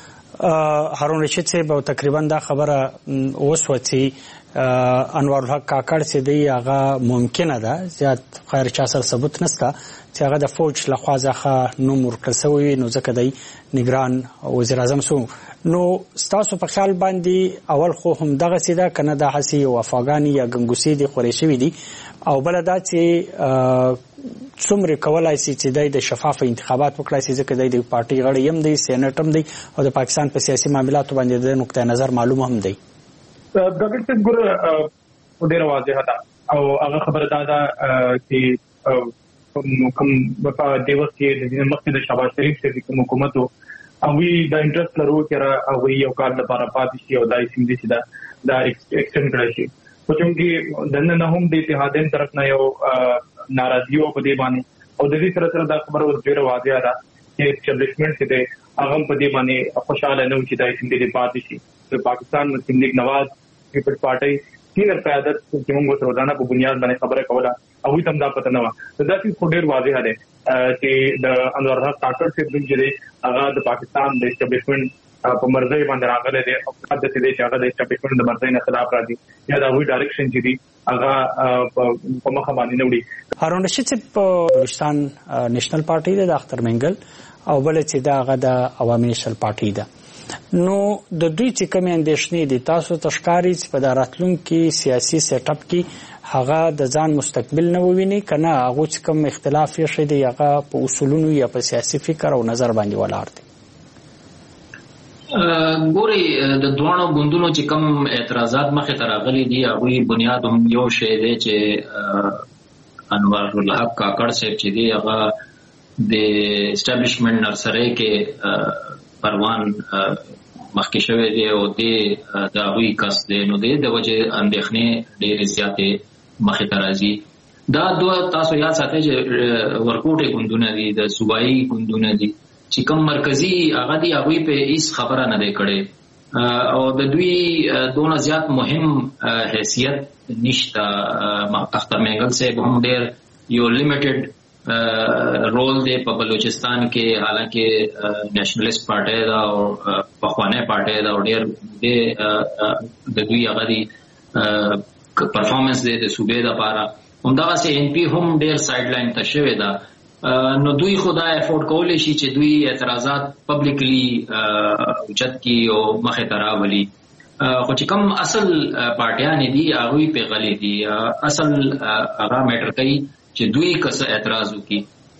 صاحب هارون رشید صاحب او تقریبا دا خبره وسوه چې انوار الحق کاکړ چې دی هغه ممکنه ده زیات خیر چا سره ثبوت نشته چې هغه د فوج له خوا څخه نوم ورکړل شوی نو ځکه دی نگران وزیر اعظم سو نو ستاسو په خیال باندې اول خو هم دغه سیده کنه د حسی او افغاني یا ګنګوسی دی خوري شوی دی او بل دا چې څومره کولای شي چې د شفاف انتخابات وکړي چې ځکه د پارټي غړي هم دی سېنات هم دی او د پاکستان په سیاسي معاملاتو باندې د نقطه نظر معلومه هم دی. ډاکټر صاحب ګوره ډېره واضحه ده او هغه خبره دا ده چې کوم په دې وخت کې د مخکې د شهباز شریف چې کوم حکومت هغوی د انټرست لرو چې هغوی یو کال لپاره پاتې شي او دا یې سیمدي چې دا دا ایکسټینډ کړی شي خو چونکې دننه نه هم د اتحادین طرف نه یو ناراضي وه په دې باندې او د دې سره سره دا خبره اوس ډېره واضحه ده چې اسټابلیشمنټ چې دی هغه په دې باندې خوشحاله نه و چې دا یې سیمدي پاتې شي. د پاکستان مسلم لیگ نواز پیپلز پارټي سینر قیادت چې موږ روزانه په بنیاد باندې خبره کوله هغوی ته هم دا پته نه وه. دا چې خو ډېر واضحه دی چې د انوار الحق کاکړ صاحب نوم چې دی هغه د پاکستان د اسټابلیشمنټ په مرضۍ باندې راغلی دی او داسې دی چې هغه د اسټابلیشمنټ د مرضۍ نه خلاف راځي یا د هغوی ډایرکشن چې دي هغه په مخه باندې نه وړي. هارون رشید صاحب په بلوچستان نیشنل پارټي دی د اختر منګل او بل چې دا هغه د عوامي نیشنل پارټي ده نو د دوی چې کومې اندېښنې دي تاسو ته ښکاري چې په دا راتلونکي سیاسي سیټ اپ کې هغه د ځان مستقبل نه وویني که نه هغو چې کوم اختلاف یې ښی دی هغه په اصولونو یا په سیاسي فکر او نظر باندې ولاړ دی؟ ګورئ د دواړو ګوندونو چې کوم اعتراضات مخې ته راغلي دي هغوی بنیاد هم یو شی دی چې انوار الحق کاکړ صاحب چې دی هغه د اسټابلیشمنټ نرسرۍ کې پروان مخکې شوی دی او د هغوی کس دی نو دی د وجې اندېښنې ډېرې زیاتې مخې ته راځي. دا دوه تاسو یاد ساتئ چې ورکوټې ګوندونه دي د صوبایي ګوندونه دي چې کوم مرکزي هغه دي هغوی په هیڅ خبره نه دی کړې او د دوی دونه زیات مهم حیثیت نشته. اختر منګل صاحب هم ډېر یو لیمیټډ رول دی په بلوچستان کې حالانکه نیشنلست پارټي دا او پخوانی پارټي دا او ډېر د دوی هغه دي پرفارمنس دی د صوبې دپاره همدغسې ان پي هم ډېر سایډ لاین ته شوې ده نو دوی خو دا افورډ کولی شي چې دوی اعتراضات پبلکلی اوچت کړي او مخې ته راولي خو چې کوم اصل پارټیانې دي هغوی پې غلي دي. اصل هغه میټر کوي چې دوی که څه اعتراض وکړي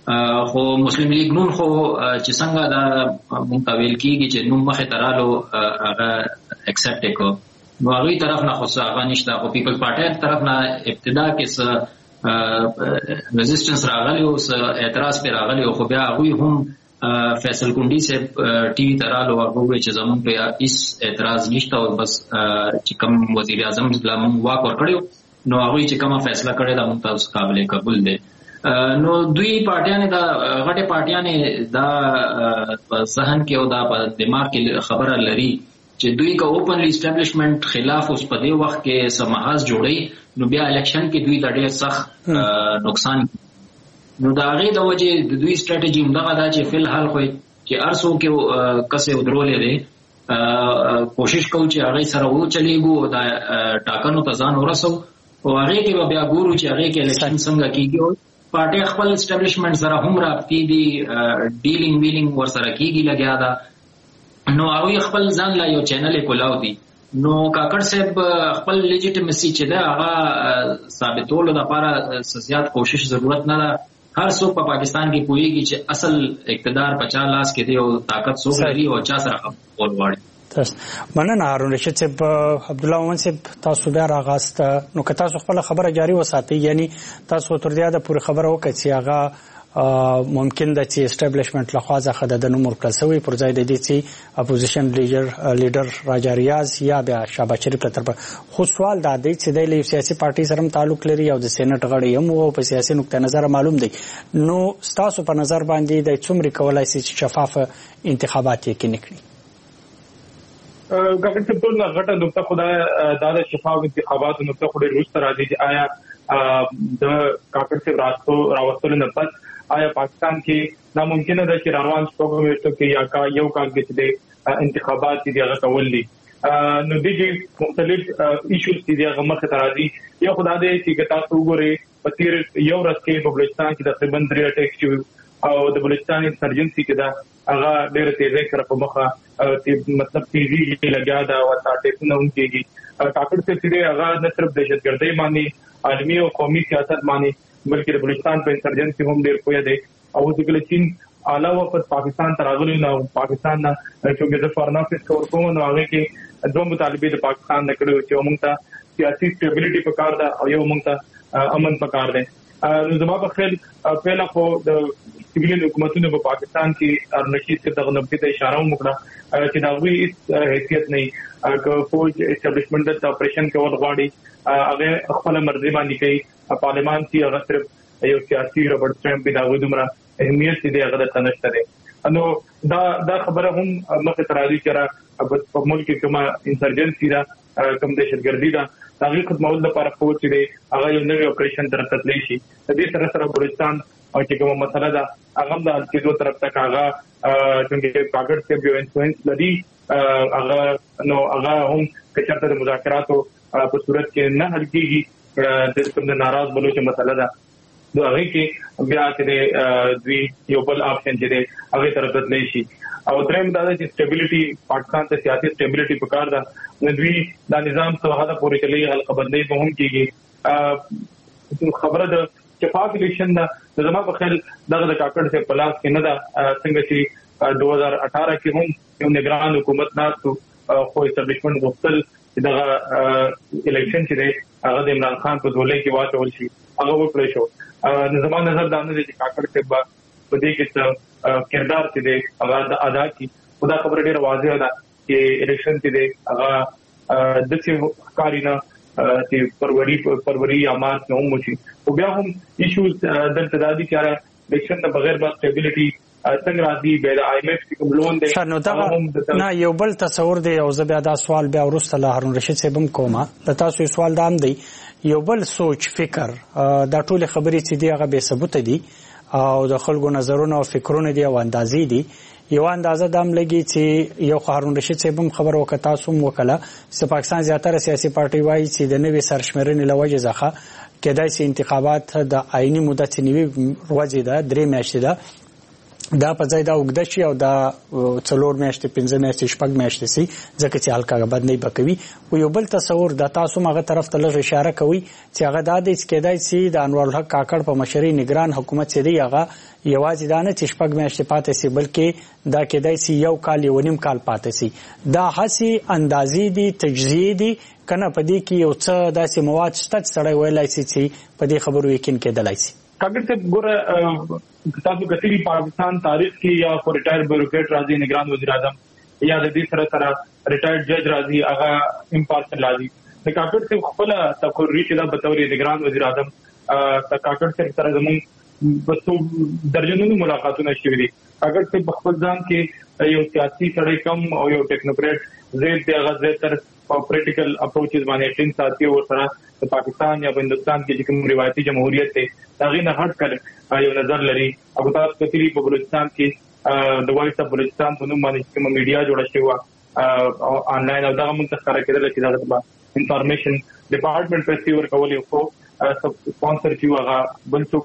خو مسلم لیگ نون خو چې څنګه دا مونږ ویل کیږي چې نو مخه ترالو هغه اکسپټ کو نو هغه طرف نه خو هغه نشته او پیپل پارټي طرف نه ابتدا کې څه ریزिस्टेंस راغلی او څه اعتراض پر راغلی او خو بیا هغه هم فیصل کونډي سے ټي وي ترالو هغه چې زمون په اس اعتراض نشته او بس چې کوم وزیر اعظم اسلام واک ور کړو نو هغه چې کومه فیصله کړې دا ممتاز قابل قبول دي نو دوی پارټیانه دا غټه پارټیانه دا ذهن کې او دا په دماغ کې خبره لري چې دوی کا اوپنلی اسټابلیشمنت خلاف اوس په دې وخت کې سماحاز جوړي نو بیا الیکشن کې دوی د ډېر سخت نقصان نو دا غي د وجه د دوی ستراتیژي همدغه دا چې فل حال خو چې ارسو کې کسه ودرولې دي کوشش کوو چې هغه سره و چلیږو دا ټاکنو ته ځان ورسو او هغه کې بیا ګورو چې هغه کې الیکشن څنګه کیږي پارټي خپل اسټابلیشمنت سره هم راپتی دي ډیلینګ ویلینګ ور سره کیږي لګیا دا نو هغه خپل ځان لا یو چینل کولاو دي نو کاکړ صاحب خپل لیجیټیمسي چې دا هغه ثابتولو لپاره زیات کوشش ضرورت نه ده هر څوک په پاکستان کې پوهیږي چې اصل اقتدار پچا لاس کې دی او طاقت څوک لري او چا سره خپل وړي تاسو مننه هارون رشید صاحب عبد الله مومن صاحب تاسو بیا راغاست نو که تاسو خپل خبره جاری وساتئ یعنی تاسو تر دې د پوره خبره وکړئ چې هغه ممکن ده چې اسټابلیشمنت لخوا ځخه د نومور کلسوي پر ځای د دې چې اپوزیشن لیډر لیډر راجا ریاض یا بیا شهباز شریف تر په خو سوال دا دی چې د سیاسي پارټي سره تعلق لري او د سېنات غړي هم او په سیاسي نقطه نظر معلوم دی نو تاسو په نظر باندې د څومره کولای شي چې شفاف انتخابات یې کړي ګټه څه ټول غټه نقطه خدای دا د شفاف انتخابات نقطه خوري روز تر راځي آیا د کاکړ سے راستو راوستل نه پات آیا پاکستان کې ناممکن ده چې روان شوګو کې یا کا یو کال کې د انتخابات دی هغه کول دي نو د دې مختلف ایشوز دي هغه مخ ته راځي یو خدای دې چې تاسو وګورئ په تیر یو ورځ کې په بلوچستان کې د تقریبا درې اٹیک شو او د بلوچستان انسرجنسي کې دا هغه ډېر تیزه سره په مخه مطلب تیزی لګیا دا او تاسو نه ونکېږي کاکړ سے سیده هغه نه صرف دهشتګردۍ باندې عالمي او قومي سیاست باندې بلکې د بلوچستان په انسرجنسي هم ډېر پوهه دی او د چین علاوه په پاکستان تراغلی نه پاکستان نه چې د فارن افیس کور کوم نو هغه کې دوه مطالبه د پاکستان نه کړو چې موږ ته سیاسي سټیبিলিټي پکار ده او یو موږ ته امن پکار ده نو زما په خیال پهلا خو د سیویل حکومتونو په پاکستان کې ارنشي څخه دغه نبض ته اشاره وکړه چې دا وی حیثیت نه که فوج اسټابلیشمنت د اپریشن کول غواړي هغه خپل مرزي باندې کوي پارلمان کې هغه صرف یو سیاسي رابرټ ټرمپ دا وې دومره اهمیت دې هغه ته نشته ده نو دا دا خبره هم مخه ترازی کړه په ملک کې کومه انسرجنسي دا کوم دهشتګردي دا هغه خدمت لپاره فوج دې هغه یو نوې اپریشن ترته تللی شي د دې سره سره بلوچستان او چې کومه مسله ده هغه د الکیدو طرف ته هغه چې کاګړ سے یو انفلوئنس لري هغه نو هغه هم کچرته د مذاکراتو په صورت کې نه حل کیږي د کوم ناراض بلوچ مسله ده نو هغه کې بیا چې دوی یو بل آپشن چې دی هغه طرف ته تللی شي او دریم دا چې سټیبিলিټي پاکستان ته سیاسي سټیبিলিټي پکار ده نو دوی دا نظام څه هغه پورې چلی حلقه بدلې به هم کیږي خبره ده شفاف الیکشن دا زما په خیال دغه د کاکړ سے پلاس کې نه دا څنګه چې دو هزار اٹھارہ کې هم یو نگران حکومت ناسو خو اسټابلیشمنت غوښتل چې دغه الیکشن چې دی هغه د عمران خان په دولې کې واچول شي هغه وکړی شو زما نظر دا نه دی چې کاکړ سے په دې کې څه کردار چې دی هغه ادا کی خدا خبره ډیره واضح ده چې الیکشن چې دی هغه د څه کارینا چې فروری فروری یا مارچ نو موشي او بیا هم ایشوز د تدادي چاره الیکشن د بغیر با سټیبিলিټي څنګه راځي به د آی ایم ایف کوم لون دی نه یو بل تصور دی او زه بیا دا سوال بیا ورسته له هارون رشید صاحب کومه د تاسو سوال دام دی یو بل سوچ فکر دا ټول خبرې چې دی هغه به ثبوت دي او د خلکو نظرونه او فکرونه دی او اندازې دي یو اندازه دام لګي چې یو هارون رشید صاحب خبر وکړه تاسو وکړه چې پاکستان زیاتره سیاسي پارټي وایي چې د نوې سرشمېرنې لوجه ځخه کېدای شي انتخابات د آئینی مدت نیوي ورځې ده درې میاشتې ده دا په ځای دا وګد شي او دا څلور میاشتې پنځه میاشتې شپږ میاشتې سي ځکه چې حلقه بد نه بکوي. او یو بل تصور د تاسو مغه طرف ته لږ اشاره کوي چې هغه د دې کېدای سي د انوار الحق کاکړ په مشرۍ نگران حکومت چې دی هغه یوازې دا نه چې شپږ میاشتې پاتې سي بلکې دا کېدای سي یو کال یو نیم کال پاتې سي. دا هسي اندازې دي تجزیه دي کنه په دې کې یو څه داسې مواد شته چې سړی ویلای سي چې په دې خبرو یقین کېدلای سي. کاګر ته ګوره تاسو کتلی پاکستان تاریخ کې یا خو ریټایر بیوروکریټ راځي نگران وزیر اعظم یا د دې سره سره ریټایر جج راځي هغه امپارشل راځي. د کاګر ته خپل تقرری چې دا بتوري نگران وزیر اعظم د کاګر سره زمون بسو درجنونو ملاقاتونه شوي دي. اگر ته خپل ځان کې یو سیاسي سړی کم او یو ټیکنوکریټ زید د غزه تر پریکټیکل اپروچز باندې ټین ساتي او سره د پاکستان یا هندستان کې کوم روایتي جمهوریت ته هغه نه هټ کړ یو نظر لري. ابو تاسو کتلی په بلوچستان کې د وایس اف بلوچستان په نوم باندې کوم میډیا جوړه شوی و آنلاین او دا موږ ته ښکاره کېدل چې دا د انفارمیشن ډپارټمنټ په سی ور کولې خو سپانسر کیو هغه بنڅوک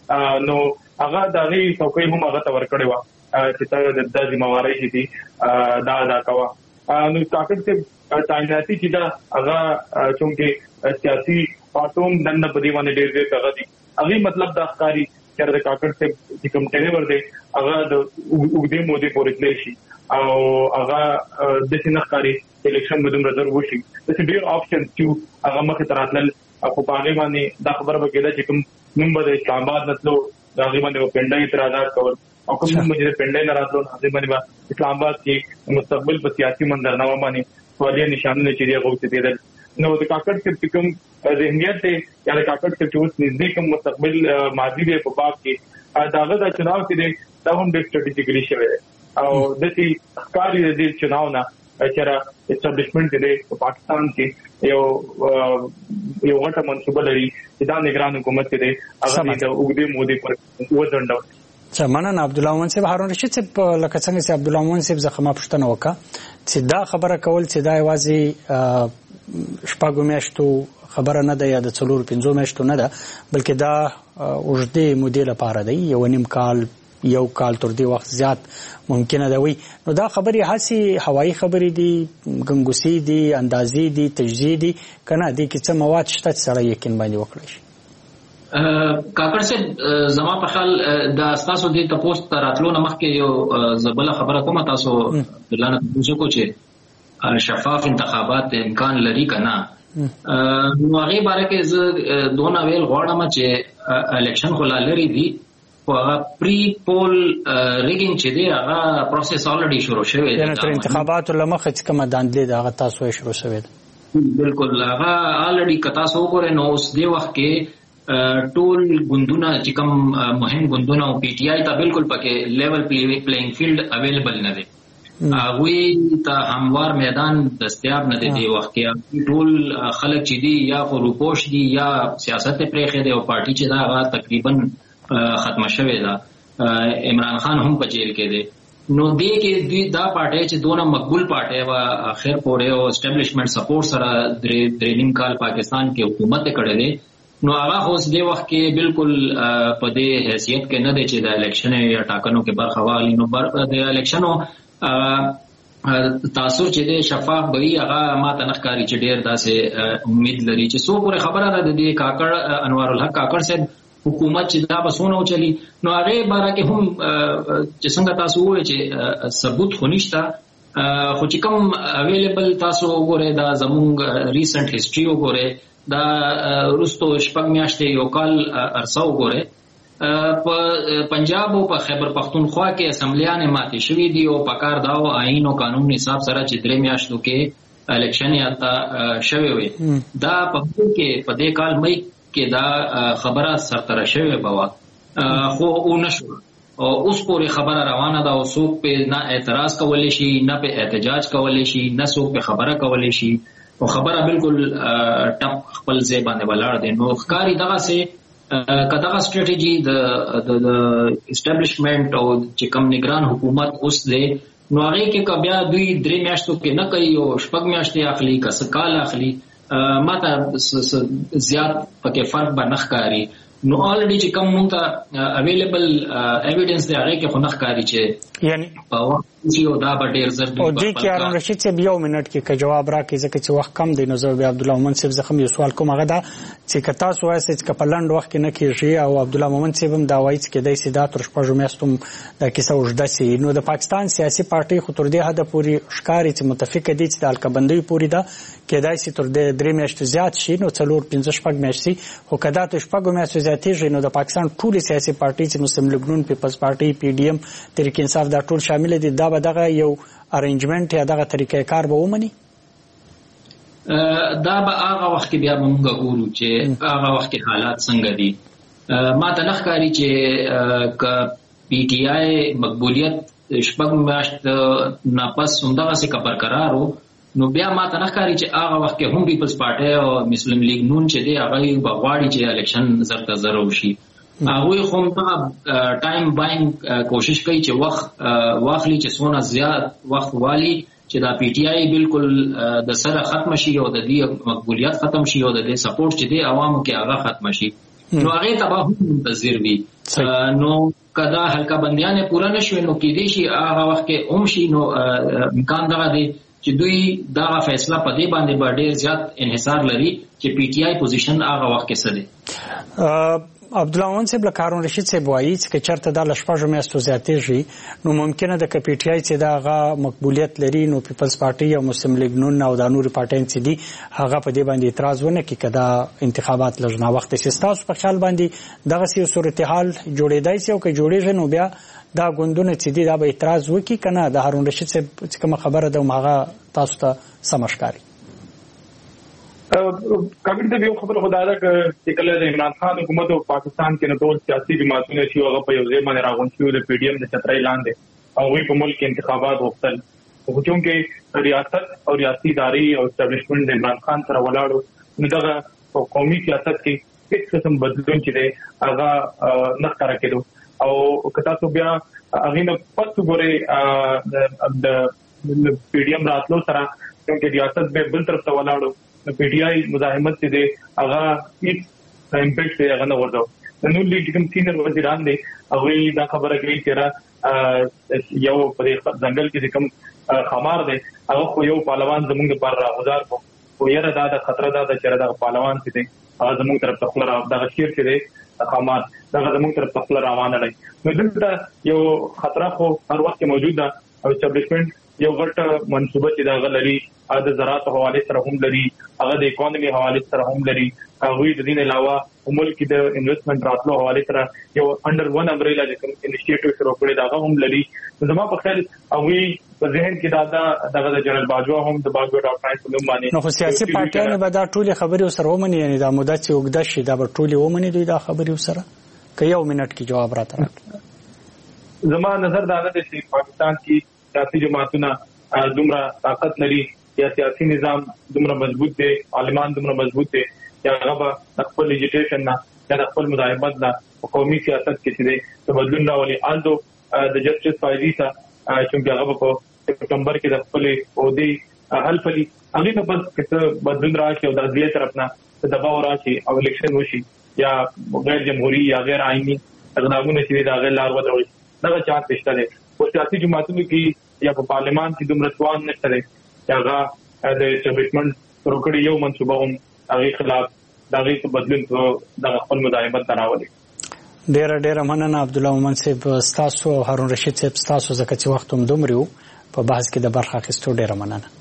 نو هغه د غي څوکۍ هم هغه تور کړی و چې تا د ذمہواری شي دي دا دا کوا نو کاکټ ته تعیناتي چې دا هغه چونکه سیاسي پاتوم دنه په دی باندې ډېر ډېر هغه دي هغه مطلب دا ښکاری چې د کاکټ ته چې کوم ټریور دی هغه د وګدې مودې پورې تللی شي او هغه د سینه ښکاری الیکشن بدوم رزرو وشي. د ډېر آپشن چې هغه مخه تراتل په پاګې باندې دا خبره وکړه چې کوم نوم به اسلام آباد نتلو دا غي باندې پنده اعتراضات کول او کوم مجره پنده نه راتلو هغه باندې اسلام آباد کې مستقبل په سیاسي منظرنامه باندې سوالي نشانونه چې دی غوښتي دي. نو د کاکټ کې کوم ذهنیت دی یا د کاکټ کې چې نږدې کوم مستقبل ماضي دی په باب کې داغه د چناو کې دی دا هم ډېر سټریټیکلی شوی او د دې ښکاری د چناو نه چې را اسټابلیشمنت دی په پاکستان کې یو یو غټه منصوبه لري چې دا نگران حکومت دی هغه د وګړي مودي پر وځنډو. چمنن عبد الله مومن صاحب هارون رشید صاحب لکه څنګه چې عبد الله مومن صاحب زخمه پښتنه وکړه چې دا خبره کول چې دا یوازې شپږو میاشتو خبره نه ده یا د څلور پنځو میاشتو نه ده بلکې دا اوږدې مودې لپاره دی یو نیم کال یو کال تر دې وخت زیات ممکنه ده وي. نو دا خبرې هسي هوایي خبرې دي ګنګوسي دي اندازې دي تجزیه دي کنه دي کې څه مواد شته چې سره یقین باندې وکړي شي. کاکړ صاحب زما په خیال د تاسو د تاسو تر راتلو نه مخکې یو زبله خبره کومه تاسو دلانه پوښتنه کو چې شفاف انتخابات امکان لري کنه نو هغه باره کې زه دونه ویل غواړم چې الیکشن خو لري دي خو هغه پری پول ریګینګ چې دی هغه پروسس الریډي شروع شوی دی تر انتخاباتو لمخه چې کومه داندلې دا هغه تاسو یې شروع شوی دی بالکل هغه الریډي کتا سو ګورې نو اوس دی وخت کې ټول ګوندونه چې کوم مهم ګوندونه او پی ټ آی ته بالکل پکې لیول پلیینګ فیلډ اویلیبل نه دی هغوی ته هموار میدان دستیاب نه دی دی وخت کې ټول خلک چې دی یا خو روپوش دی یا سیاست پرېخې دی او پارټي چې دا هغه تقریبا ختمه شوې ده. عمران خان هم په جیل کې دی نو دې کې دوی دا پارټي چې دونه مقبول پارټي و اخر پورې او اسټابلیشمنت سپورټ سره درې نیم کال پاکستان کې حکومت کړې ده نو هغه اوس دې وخت کې بالکل په دې حیثیت کې نه دی چې د الیکشن یا ټاکنو کې برخه والی نو د الیکشنو تاسو چې د شفاف بوي هغه ماته نخکاری چې ډیر داسې امید لري چې سو پورې خبره ده د کاکړ انوار الحق کاکړ صاحب حکومت چې دا بسونه چلی نو هغه باره کې هم چې څنګه تاسو وایي چې ثبوت خو نشته خو چې کوم اویلیبل تاسو وګورئ دا زموږ ریسنت هیستوري وګورئ دا رستو شپږ میاشتې یو کال ارسو وګورئ په پنجاب او په خیبر پختونخوا کې اسمبلیانه ماتې شوې دي او په کار دا او آئین او قانون حساب سره چې درې میاشتو کې الیکشن یاته شوی وي دا په کې په دې کال مې کې دا خبره سرتره شوی بوا خو او نشو او اوس پورې خبره روانه ده او څوک په نه اعتراض کولای شي نه په احتجاج کولای شي نه څوک په خبره کولای شي او خبره بالکل ټپ خپل ځای باندې ولاړ دي نو ښکاری دغه سه کداغه سټریټیجی د د اسټابلیشمنت او چې کوم نگران حکومت اوس دی نو هغه کې کبیا دوی درې میاشتو کې نه کوي او شپږ میاشتې اخلي کس کال اخلي ماته زیات پکې فرق به نخکاری نو الریډي چې کوم مونږ ته اویلیبل ایویډنس دی هغه کې خو نه ښکاري چې یعنی په وخت چې دا به ډیر زر او دې کې هارون رشید صاحب یو منټ کې که جواب راکړي ځکه چې وخت کم دی نو زه بیا عبدالله مومن صاحب زخم یو سوال کوم هغه دا چې که تاسو وایئ چې په لنډ وخت کې نه کېږي او عبدالله مومن صاحب هم دا وایي چې کېدای شي دا تر شپږو میاشتو دا کیسه اوږده سي نو د پاکستان سیاسي پارټۍ خو تر دې حده پورې ښکاري چې متفقه دي چې د حلقه پورې ده کېدای شي تر دې درې میاشتې زیات شي نو څلور پنځه شپږ میاشتې خو که دا تر شپږو میاشتو زیاتېږي نو د پاکستان ټولې سیاسي پارټۍ چې مسلم لیګ نون پیپلز پارټۍ پی ډي ایم تحریک انصاف دا ټول شامل دي دا به دغه یو ارینجمنت یا دغه طریقې کار به ومني دا به هغه وخت کې بیا موږ ګورو چې هغه وخت کې حالات څنګه دي ما ته نه ښکاري چې که پی ټي آی مقبولیت شپږ میاشت نه پس همدغسې که برقرار و نو بیا ما ته نه ښکاري چې هغه وخت کې هم پیپلز پارټۍ او مسلم لیګ نون چې دی هغه به غواړي چې الیکشن زر ته زر وشي هغوی خو همدغه ټایم باینګ کوشش کوي چې وخت واخلي چې څونه زیات وخت والي چې دا پی ټي آی بالکل د سره ختم شي او د دې مقبولیت ختم شي او د دې سپورټ چې دی عوامو کې هغه ختم شي نو هغه ته به هم منتظر وي نو کدا حلقه بندیانه پوره نشوي نو کې دي شي هغه وخت کې هم شي نو امکان دغه دی چې دوی دا فیصله په دې باندې به ډېر زیات انحصار لري چې پی ټي آی پوزیشن هغه وخت کې څه دی عبدالله مومن صاحب لکه هارون رشید صاحب وایي چې چېرته دا له شپږو میاشتو زیاتېږي نو ممکنه ده که پی ټي آی چې دا هغه مقبولیت لري نو پیپلز پارټۍ او مسلم لیګ نون او دا نورې پارټۍ چې دي هغه په دې باندې اعتراض ونه کړي که دا انتخابات لږ ناوخته شي ستاسو په خیال باندې دغسې یو صورتحال جوړېدای شي او که جوړېږي نو بیا دا ګوندونه چې دي دا به اعتراض وکړي که نه د هارون رشید صاحب چې کومه خبره ده هغه تاسو ته سمه ښکاري کابل ته یو خبره خو دا ده چې کله د عمران خان حکومت او پاکستان کې نه ټول سیاسي جماعتونه چې هغه په یو ځای باندې راغونډ شوي د پی ډي ایم د چترۍ لاندې او هغوی په ملک کې انتخابات غوښتل خو چونکې ریاست او ریاستي ادارې او اسټابلیشمنټ د عمران خان سره ولاړو نو دغه قومي سیاست کې هیڅ قسم بدلون چې دی هغه نه ښکاره کېدو او که تاسو بیا هغې نه پس وګورئ د پی ډي ایم راتلو سره چونکې ریاست به بل طرف ته ولاړو نو پی ټي آی مزاحمت چې دی هغه هیڅ امپیکټ دی هغه نه ورځو د نون لیګ چې کوم سینیر وزیران دی هغوی دا خبره کوي چې یو په دې ځنګل کې چې کوم خمار دی هغه خو یو پهلوان زموږ دپاره راغوزار کړو خو یاره دا د خطره دا ده چې دغه پهلوان چې دی هغه زموږ طرف ته خوله دغه شیر چې دی خمار دغه زموږ طرف ته خوله روانه دی نو دلته یو خطره خو هر وخت موجود ده او اسټابلیشمنټ یو غټ منصوبه چې دغه لري هغه د زراعت حواله سره هم لري هغه د اکانومي حواله سره هم لري هغوی د دې علاوه ملک د انویسټمنټ راتلو حواله سره یو انډر ون امبریلا چې کوم انیشیټیو شروع کړی دا هم لري زما په خیال هغوی په ذهن کې دا دغه د جنرال باجوا هم د باجوا ډاکټر په نوم باندې نو خو سیاسي پارټیانو به دا ټولې خبرې سره ومني یعنی دا مدت چې اوږده شي دا به ټولې ومني دوی دا خبرې سره که یو منټ کې جواب راته راکړي زما نظر دا نه دی چې پاکستان کې سیاسي جماعتونه دومره طاقت لري یا سیاسي نظام دومره مضبوط دی عالمان دومره مضبوط دی یا هغه به د خپل لیجیټیشن نه یا د خپل مزاحمت نه په قومي سیاست کې چې دی د بدلون راولي آلدو د جسټس فایدي ته چونکې هغه په سپټمبر کې د خپلې عہدې حل پلي هغې ته بس که بدلون راشي او د عدلیې طرف نه دباو راشي او الیکشن وشي یا غیر جمهوري یا غیر آئیني اقدامونه چې دي د هغې لار ودروي دغه چانس شته دی خو سیاسي جماعتونو کې یا په پارلمان کې دومره توان نشته دی چې هغه د اسټابلیشمنټ شروع کړي یو منصوبه هم هغې خلاف د هغې بدلون په دغه خپل مزاحمت ته راولي ډېره ډېره مننه عبدالله مومن صاحب ستاسو او هارون رشید صاحب ستاسو ځکه چې وخت هم دومره و په بحث کې د برخه اخیستو ډېره مننه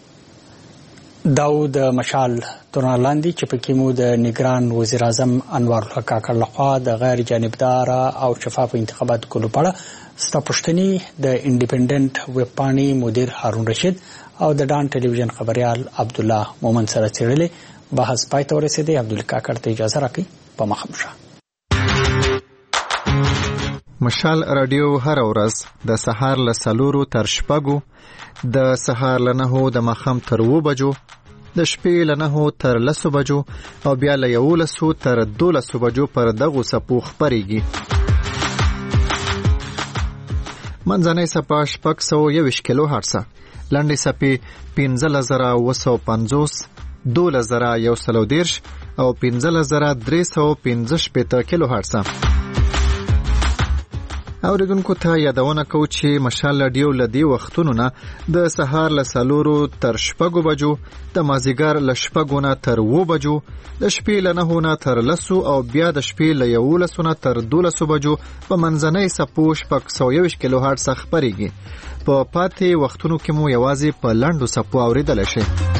داود مشال تورن لاندې چې پکې مو د نگران وزیر اعظم انوار الحق کاکړ لخوا د غیر جانبدار او شفاف انتخاباتو کولو په اړه ستا پوښتنې د انډیپندنت ویب پاڼې مدیر هارون رشید او د ډان ټلویزیون خبريال عبدالله مومن سره څېړلې بحث پای ته ورسېدی عبدالله کاکړ ته اجازه راکړئ په مخه مو شه مشال رادیو هر ورځ د سهار له څلورو تر شپږو د سهار له نهو د ماښام تر اووه بجو د شپې له نهو تر لسو بجو او بیا له یولسو تر دولسو بجو پر دغو څپو خپرېږي منځنۍ څپه شپږ سوه یوویشت کیلو هرڅه لنډې څپې پنځلس زره اوه سوه پنځوس دولس زره یو سل او دېرش او پنځلس زره درې سوه پنځه شپېته کیلو هرتز. اوریدونکو ته یادونه کوو چې مشال رادیو لدی وختونو نه د سهار له سلورو تر شپږو بجو، د مازیګر له شپږو نه تر اوو بجو، د شپې له نهو نه تر لسو او بیا د شپې له یولسو نه تر دولسو بجو په منځنۍ څپو شپږ سوه یوویشت کیلو هرتز خپرېږي. په پاتې وختونو کې مو یوازې په لنډو څپو اورېدلی شئ.